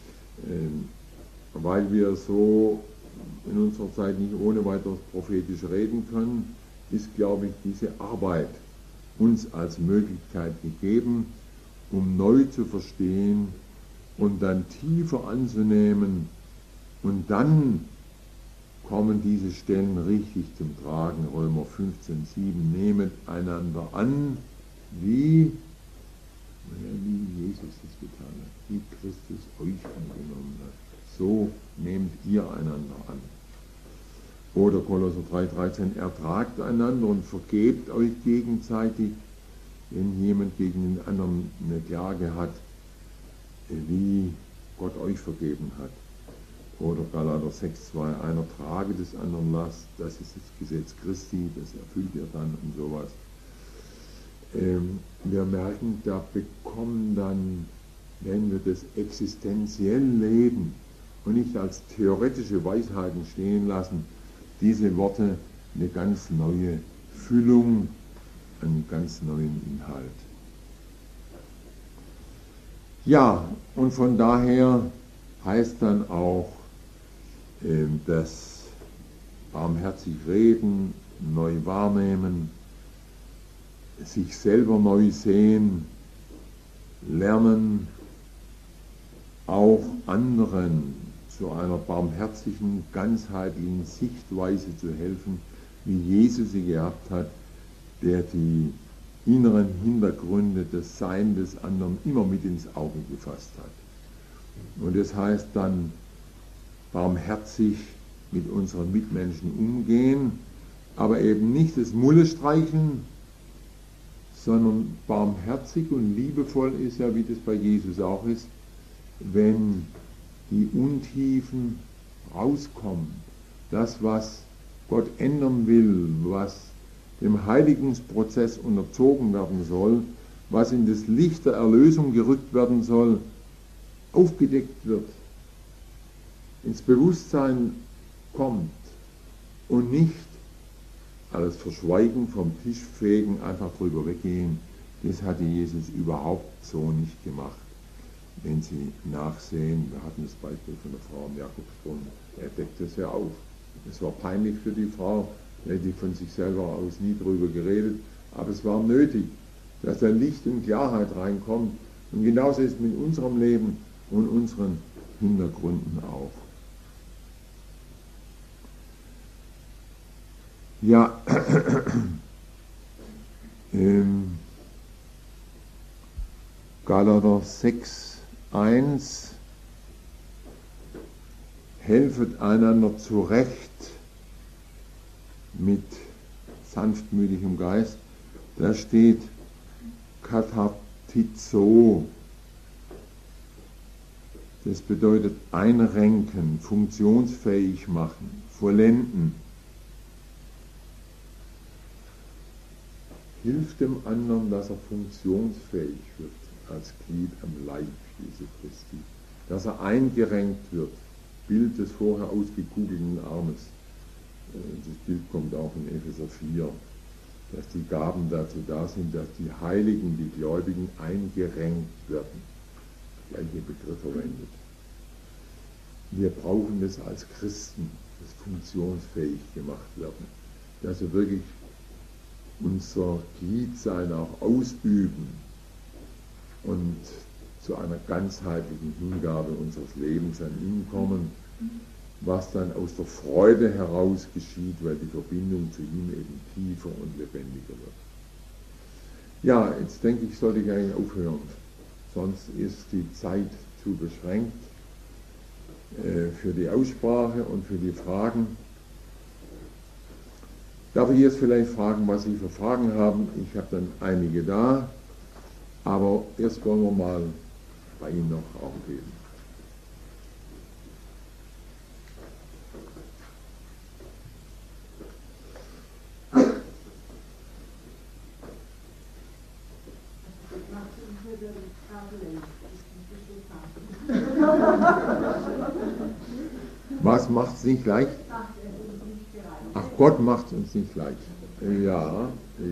Weil wir so in unserer Zeit nicht ohne weiteres prophetisch reden können, ist, glaube ich, diese Arbeit uns als Möglichkeit gegeben, um neu zu verstehen und dann tiefer anzunehmen. Und dann kommen diese Stellen richtig zum Tragen. Römer 15,7, nehmet einander an, wie Jesus es getan hat, wie Christus euch angenommen hat. So nehmt ihr einander an. Oder Kolosser 3,13, ertragt einander und vergebt euch gegenseitig, wenn jemand gegen den anderen eine Klage hat, wie Gott euch vergeben hat. Oder Galater 6,2, einer trage des anderen Last, das ist das Gesetz Christi, das erfüllt ihr dann und sowas. Wir merken, da bekommen dann, wenn wir das existenziell leben und nicht als theoretische Weisheiten stehen lassen, diese Worte eine ganz neue Füllung, einen ganz neuen Inhalt. Ja, und von daher heißt dann auch das barmherzig reden, neu wahrnehmen, sich selber neu sehen, lernen, auch anderen zu einer barmherzigen, ganzheitlichen Sichtweise zu helfen, wie Jesus sie gehabt hat, der die inneren Hintergründe des Seins des anderen immer mit ins Auge gefasst hat. Und das heißt dann barmherzig mit unseren Mitmenschen umgehen, aber eben nicht das Mulle streicheln, sondern barmherzig und liebevoll ist ja, wie das bei Jesus auch ist, wenn die Untiefen rauskommen, das, was Gott ändern will, was dem Heiligungsprozess unterzogen werden soll, was in das Licht der Erlösung gerückt werden soll, aufgedeckt wird, ins Bewusstsein kommt und nicht alles verschweigen, vom Tisch fegen, einfach drüber weggehen. Das hatte Jesus überhaupt so nicht gemacht. Wenn Sie nachsehen, wir hatten das Beispiel von der Frau am Jakobsbrunnen, er deckt das ja auf. Es war peinlich für die Frau, er hätte von sich selber aus nie drüber geredet, aber es war nötig, dass da Licht und Klarheit reinkommt. Und genauso ist es mit unserem Leben und unseren Hintergründen auch. Ja, Galater 6, 1, helfet einander zurecht mit sanftmütigem Geist, da steht Kathartizo. Das bedeutet einrenken, funktionsfähig machen, vollenden. Hilft dem anderen, dass er funktionsfähig wird als Glied am Leib Jesu Christi. Dass er eingerenkt wird. Bild des vorher ausgekugelten Armes. Das Bild kommt auch in Epheser 4. Dass die Gaben dazu da sind, dass die Heiligen, die Gläubigen eingerenkt werden. Gleiche Begriff verwendet. Wir brauchen das als Christen, das funktionsfähig gemacht werden. Dass wir wirklich unser Gliedsein auch ausüben und zu einer ganzheitlichen Hingabe unseres Lebens an ihn kommen, was dann aus der Freude heraus geschieht, weil die Verbindung zu ihm eben tiefer und lebendiger wird. Ja, jetzt denke ich, sollte ich eigentlich aufhören. Sonst ist die Zeit zu beschränkt für die Aussprache und für die Fragen. Darf ich jetzt vielleicht fragen, was Sie für Fragen haben? Ich habe dann einige da, aber erst wollen wir mal bei Ihnen noch Raum geben. Was macht es nicht leicht? Ach, Gott macht es uns nicht leicht. Ja,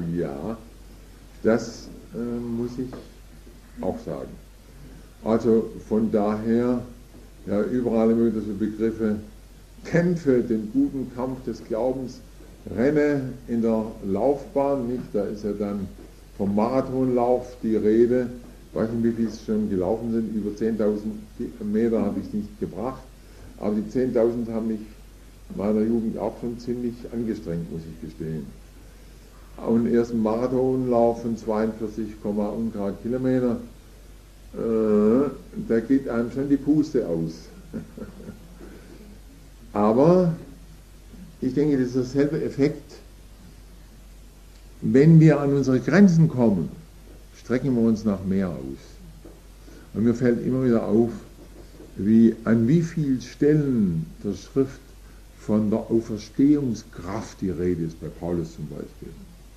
das muss ich auch sagen. Also von daher, ja, überall immer wieder so Begriffe, kämpfe den guten Kampf des Glaubens, renne in der Laufbahn, nicht? Da ist ja dann vom Marathonlauf die Rede. Ich weiß nicht, wie viel es schon gelaufen sind, über 10.000 Meter habe ich es nicht gebracht, aber die 10.000 haben mich in meiner Jugend auch schon ziemlich angestrengt, muss ich gestehen. Und erst ein Marathonlauf von 42, Ungrad Kilometer, da geht einem schon die Puste aus. Aber ich denke, das ist derselbe Effekt. Wenn wir an unsere Grenzen kommen, strecken wir uns nach mehr aus. Und mir fällt immer wieder auf, an wie vielen Stellen der Schrift von der Auferstehungskraft die Rede ist, bei Paulus zum Beispiel.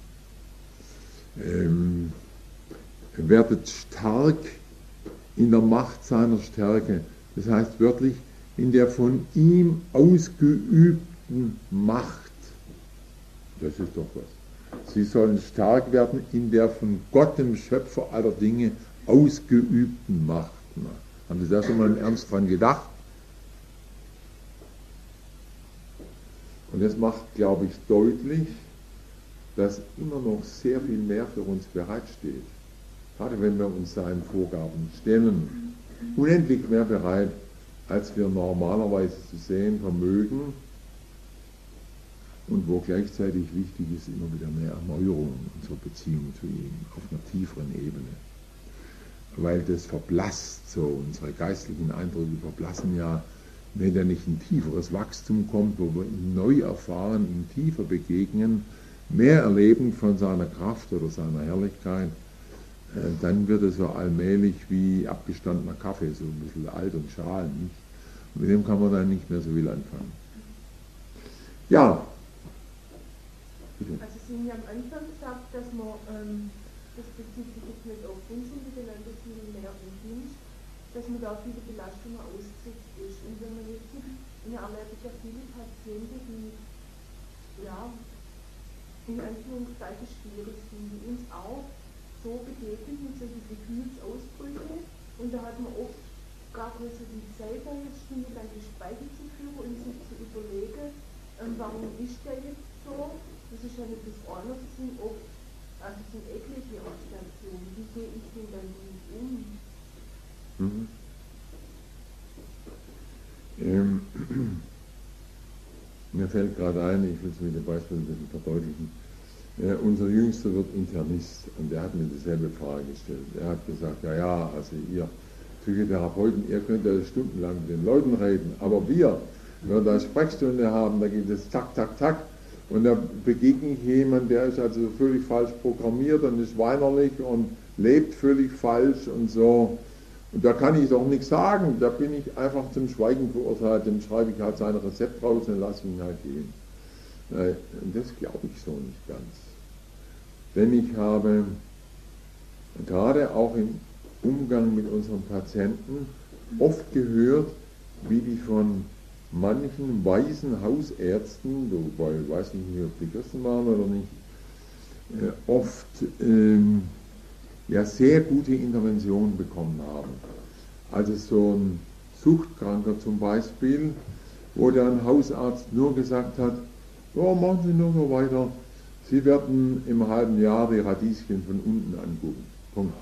Werdet stark in der Macht seiner Stärke, das heißt wörtlich in der von ihm ausgeübten Macht. Das ist doch was. Sie sollen stark werden in der von Gott, dem Schöpfer aller Dinge, ausgeübten Macht. Haben Sie da schon mal im Ernst dran gedacht? Und das macht, glaube ich, deutlich, dass immer noch sehr viel mehr für uns bereitsteht. Gerade wenn wir uns seinen Vorgaben stellen. Unendlich mehr bereit, als wir normalerweise zu sehen vermögen. Und wo gleichzeitig wichtig ist, immer wieder mehr Erneuerung unserer Beziehung zu ihm auf einer tieferen Ebene. Weil das verblasst so, unsere geistlichen Eindrücke verblassen ja, wenn da nicht ein tieferes Wachstum kommt, wo wir ihn neu erfahren, ihm tiefer begegnen, mehr erleben von seiner Kraft oder seiner Herrlichkeit, dann wird es so allmählich wie abgestandener Kaffee, so ein bisschen alt und schal. Nicht? Und mit dem kann man dann nicht mehr so viel anfangen. Ja. Bitte. Also Sie haben ja am Anfang gesagt, dass man, das bezieht sich jetzt nicht auf uns und miteinander, sondern mehr um Dienst, dass man da viele Belastungen ausgesetzt ist. Und wenn man jetzt, wir erleben ja viele Patienten, die ja in Anführungszeichen schwierig sind, die uns auch so begegnen mit solchen Gefühlsausbrüchen. Und da hat man oft gar nicht so die Zeit, da jetzt stundenlang Gespräche zu führen und sich zu überlegen, warum ist der jetzt so? Das ist ja nicht das eine, das sind oft, also das sind eklige Situationen. Wie gehe ich denn dann damit um? Mir fällt gerade ein, ich will es mit dem Beispiel ein bisschen verdeutlichen. Unser Jüngster wird Internist und der hat mir dieselbe Frage gestellt. Er hat gesagt, ja, also ihr Psychotherapeuten, ihr könnt ja stundenlang mit den Leuten reden, aber wir, wenn wir da Sprechstunde haben, da geht es zack, zack, zack, und da begegne ich jemanden, der ist also völlig falsch programmiert und ist weinerlich und lebt völlig falsch und so. Und da kann ich doch nichts sagen, da bin ich einfach zum Schweigen verurteilt, dem schreibe ich halt sein Rezept raus und lasse ihn halt gehen. Das glaube ich so nicht ganz. Denn ich habe gerade auch im Umgang mit unseren Patienten oft gehört, wie die von manchen weisen Hausärzten, wobei ich weiß nicht, ob die Christen waren oder nicht, oft ja sehr gute Interventionen bekommen haben. Also so ein Suchtkranker zum Beispiel, wo dann Hausarzt nur gesagt hat, oh, machen Sie nur so weiter, Sie werden im halben Jahr die Radieschen von unten angucken. Punkt.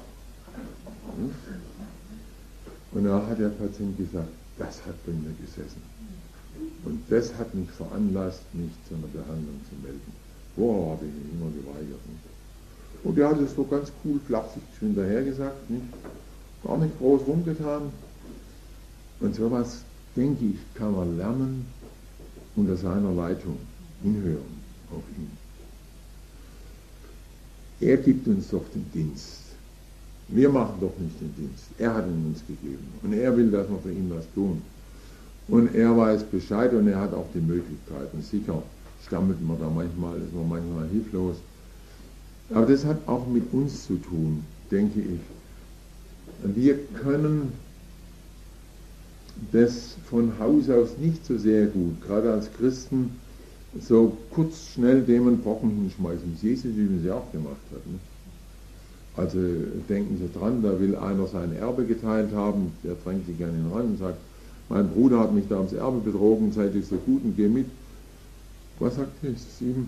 Und da hat der Patient gesagt, das hat bei mir gesessen. Und das hat mich veranlasst, mich zu einer Behandlung zu melden. Vorher habe ich mich immer geweigert. Nicht? Und der hat es so ganz cool, flapsig hinterher gesagt, nicht? Gar nicht groß rumgetan. Und sowas, denke ich, kann man lernen unter seiner Leitung, hinhören auf ihn. Er gibt uns doch den Dienst. Wir machen doch nicht den Dienst. Er hat ihn uns gegeben. Und er will, dass wir für ihn was tun. Und er weiß Bescheid und er hat auch die Möglichkeiten. Sicher stammelt man da manchmal, ist man manchmal hilflos. Aber das hat auch mit uns zu tun, denke ich. Wir können das von Haus aus nicht so sehr gut, gerade als Christen, so kurz, schnell dem einen Brocken hinschmeißen, wie Jesus übrigens ja auch gemacht hat. Ne? Also denken Sie dran, da will einer sein Erbe geteilt haben, der drängt sich an ihn ran und sagt, mein Bruder hat mich da ums Erbe betrogen, seid ihr so gut und geh mit. Was sagt Jesus ihm?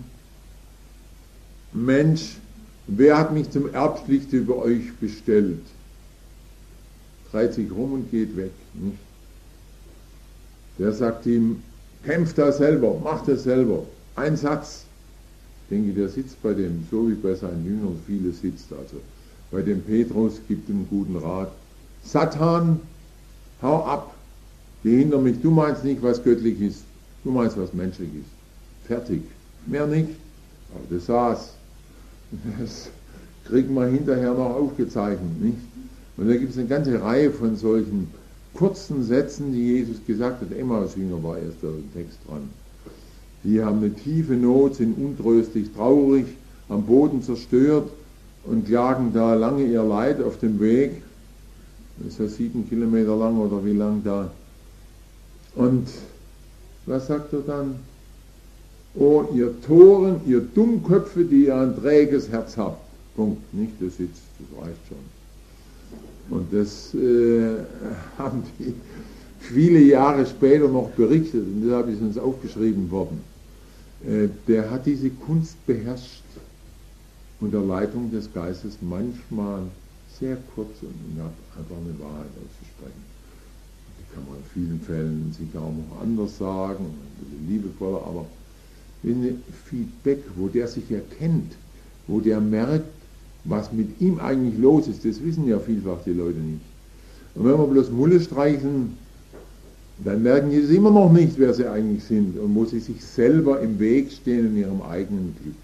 Mensch, wer hat mich zum Erbpflicht über euch bestellt? Dreht sich rum und geht weg. Nicht? Der sagt ihm, kämpft da selber, macht das selber. Ein Satz. Ich denke, der sitzt bei dem, so wie bei seinen Jüngern viele sitzt. Also bei dem Petrus gibt einen guten Rat. Satan, hau ab, geh hinter mich, du meinst nicht, was göttlich ist, du meinst, was menschlich ist. Fertig. Mehr nicht. Aber das saß. Das kriegen wir hinterher noch aufgezeichnet, nicht? Und da gibt es eine ganze Reihe von solchen kurzen Sätzen, die Jesus gesagt hat. Emmaus-Jünger war erst der Text dran. Die haben eine tiefe Not, sind untröstlich, traurig, am Boden zerstört und klagen da lange ihr Leid auf dem Weg. Das ist ja 7 Kilometer lang oder wie lang da. Und was sagt er dann? Oh, ihr Toren, ihr Dummköpfe, die ihr ein träges Herz habt. Punkt. Nicht, das sitzt, das reicht schon. Und das haben die viele Jahre später noch berichtet, und deshalb ist uns aufgeschrieben worden. Der hat diese Kunst beherrscht, unter Leitung des Geistes manchmal sehr kurz und knapp einfach eine Wahrheit auszusprechen. Die kann man in vielen Fällen sicher auch noch anders sagen, ein bisschen liebevoller, aber wenn Feedback, wo der sich erkennt, wo der merkt, was mit ihm eigentlich los ist, das wissen ja vielfach die Leute nicht. Und wenn wir bloß Mulle streicheln, dann merken die es immer noch nicht, wer sie eigentlich sind und wo sie sich selber im Weg stehen in ihrem eigenen Glück.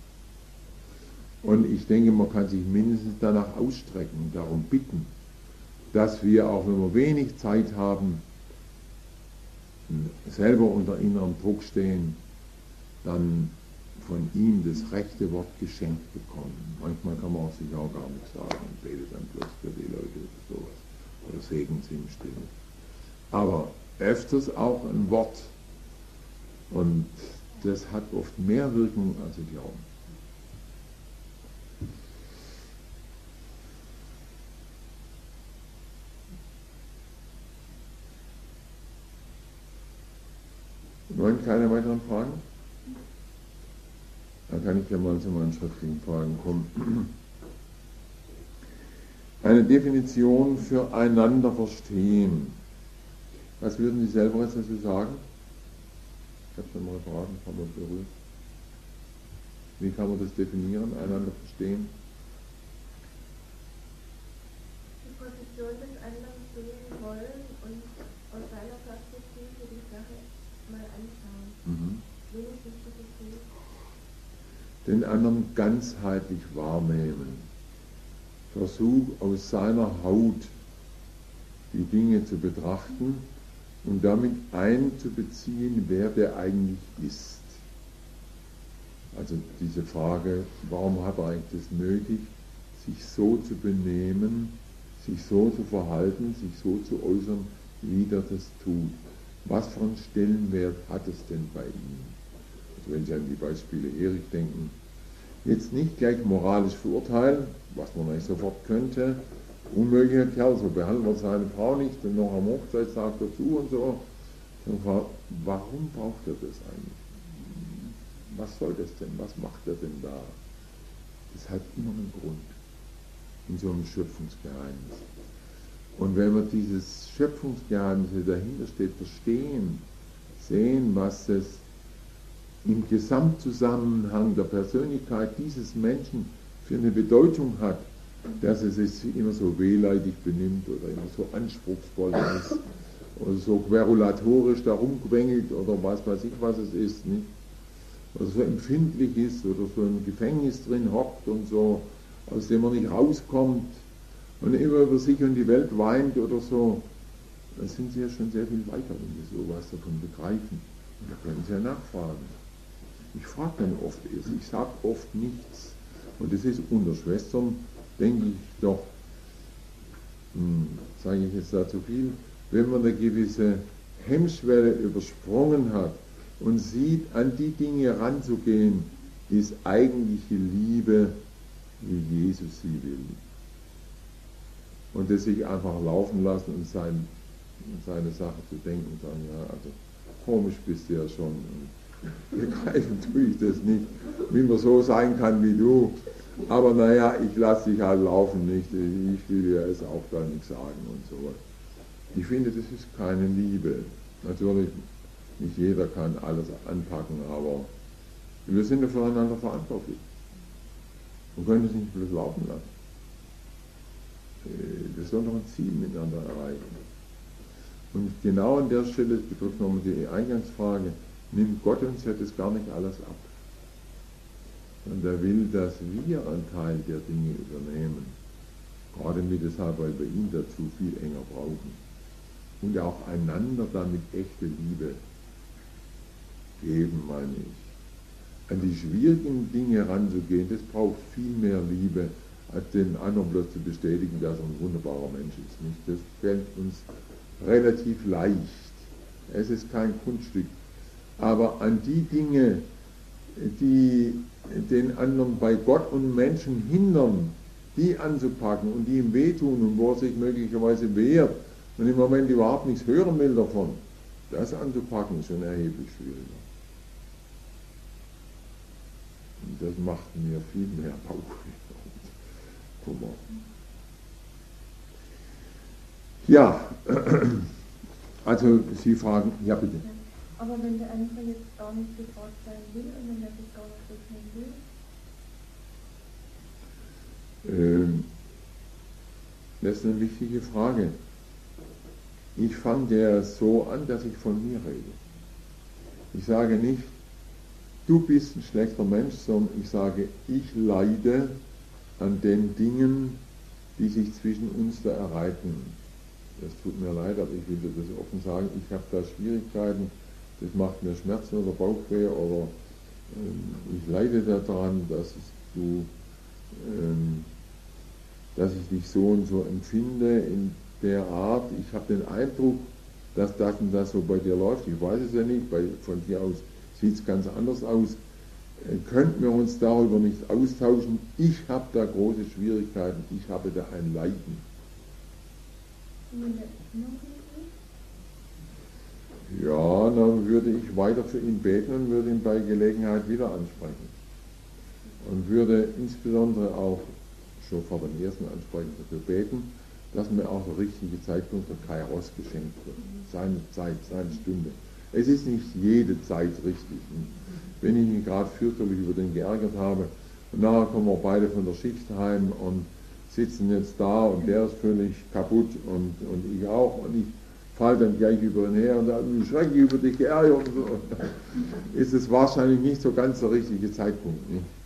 Und ich denke, man kann sich mindestens danach ausstrecken und darum bitten, dass wir, auch wenn wir wenig Zeit haben, selber unter innerem Druck stehen, dann von ihm das rechte Wort geschenkt bekommen. Manchmal kann man auch sich auch gar nichts sagen und betet dann bloß für die Leute oder sowas. Oder segnet sie im Stillen. Aber öfters auch ein Wort. Und das hat oft mehr Wirkung, als sie glauben. Wollen keine weiteren Fragen? Dann kann ich ja mal zu meinen schriftlichen Fragen kommen. Eine Definition für einander verstehen. Was würden Sie selber jetzt dazu sagen? Ich habe schon mal gefragt, haben wir berührt. Wie kann man das definieren, einander verstehen? Die Position des anderen zu Den anderen ganzheitlich wahrnehmen. Versuch aus seiner Haut die Dinge zu betrachten und damit einzubeziehen, wer der eigentlich ist. Also diese Frage, warum hat er eigentlich das nötig, sich so zu benehmen, sich so zu verhalten, sich so zu äußern, wie er das tut. Was für einen Stellenwert hat es denn bei ihm? Also wenn Sie an die Beispiele Erich denken, jetzt nicht gleich moralisch verurteilen, was man eigentlich sofort könnte, unmöglicher Kerl, so behandelt man seine Frau nicht und noch am Hochzeitstag dazu und so. Warum braucht er das eigentlich? Was soll das denn? Was macht er denn da? Das hat immer einen Grund in so einem Schöpfungsgeheimnis. Und wenn wir dieses Schöpfungsgeheimnis, das dahinter steht, verstehen, sehen, was es im Gesamtzusammenhang der Persönlichkeit dieses Menschen für eine Bedeutung hat, dass es sich immer so wehleidig benimmt oder immer so anspruchsvoll ist oder so querulatorisch da rumquengelt oder was weiß ich, was es ist, nicht? Oder so empfindlich ist oder so im Gefängnis drin hockt und so, aus dem er nicht rauskommt und immer über sich und die Welt weint oder so, da sind Sie ja schon sehr viel weiter, wenn Sie sowas davon begreifen. Und da können Sie ja nachfragen. Ich frage dann oft erst, ich sage oft nichts. Und das ist unter Schwestern, denke ich doch, sage ich jetzt da zu viel, wenn man eine gewisse Hemmschwelle übersprungen hat und sieht, an die Dinge ranzugehen, ist eigentliche Liebe, wie Jesus sie will. Und das sich einfach laufen lassen und seine Sache zu denken und sagen, ja, also komisch bist du ja schon. Begreifen tue ich das nicht, wie man so sein kann wie du. Aber naja, ich lasse dich halt laufen, nicht? Ich will ja es auch da nicht sagen und sowas. Ich finde, das ist keine Liebe. Natürlich, nicht jeder kann alles anpacken, aber wir sind ja füreinander verantwortlich. Man können es nicht bloß laufen lassen. Wir sollen doch ein Ziel miteinander erreichen. Und genau an der Stelle, das betrifft nochmal die Eingangsfrage, nimmt Gott uns ja das gar nicht alles ab. Und er will, dass wir einen Teil der Dinge übernehmen. Gerade mit deshalb, weil wir ihn dazu viel enger brauchen. Und auch einander damit echte Liebe geben, meine ich. An die schwierigen Dinge ranzugehen, das braucht viel mehr Liebe, als den anderen bloß zu bestätigen, dass er ein wunderbarer Mensch ist. Nicht? Das fällt uns relativ leicht. Es ist kein Kunststück. Aber an die Dinge, die den anderen bei Gott und Menschen hindern, die anzupacken und die ihm wehtun und wo er sich möglicherweise wehrt und im Moment überhaupt nichts hören will davon, das anzupacken ist schon erheblich schwieriger. Und das macht mir viel mehr Bauchweh und Kummer. Ja, also Sie fragen, ja bitte. Aber wenn der andere jetzt gar nicht gefragt sein will und wenn er das gar nicht wissen will? Das ist eine wichtige Frage. Ich fange ja so an, dass ich von mir rede. Ich sage nicht, du bist ein schlechter Mensch, sondern ich sage, ich leide an den Dingen, die sich zwischen uns da ereignen. Das tut mir leid, aber ich will dir das offen sagen, ich habe da Schwierigkeiten, das macht mir Schmerzen oder Bauchweh oder ich leide daran, dass ich dich so und so empfinde in der Art. Ich habe den Eindruck, dass das und das so bei dir läuft. Ich weiß es ja nicht, von dir aus sieht es ganz anders aus. Könnten wir uns darüber nicht austauschen? Ich habe da große Schwierigkeiten, ich habe da ein Leiden. Ja, dann würde ich weiter für ihn beten und würde ihn bei Gelegenheit wieder ansprechen. Und würde insbesondere auch schon vor dem ersten Ansprechen dafür beten, dass mir auch der richtige Zeitpunkt der Kairos geschenkt wird. Seine Zeit, seine Stunde. Es ist nicht jede Zeit richtig. Wenn ich mich gerade fürchterlich über den geärgert habe und nachher kommen wir beide von der Schicht heim und sitzen jetzt da und der ist völlig kaputt und ich auch und ich fall dann gleich über ihn her und sage, schrecklich über dich geärgert und so. Ist es wahrscheinlich nicht so ganz der richtige Zeitpunkt. Nicht?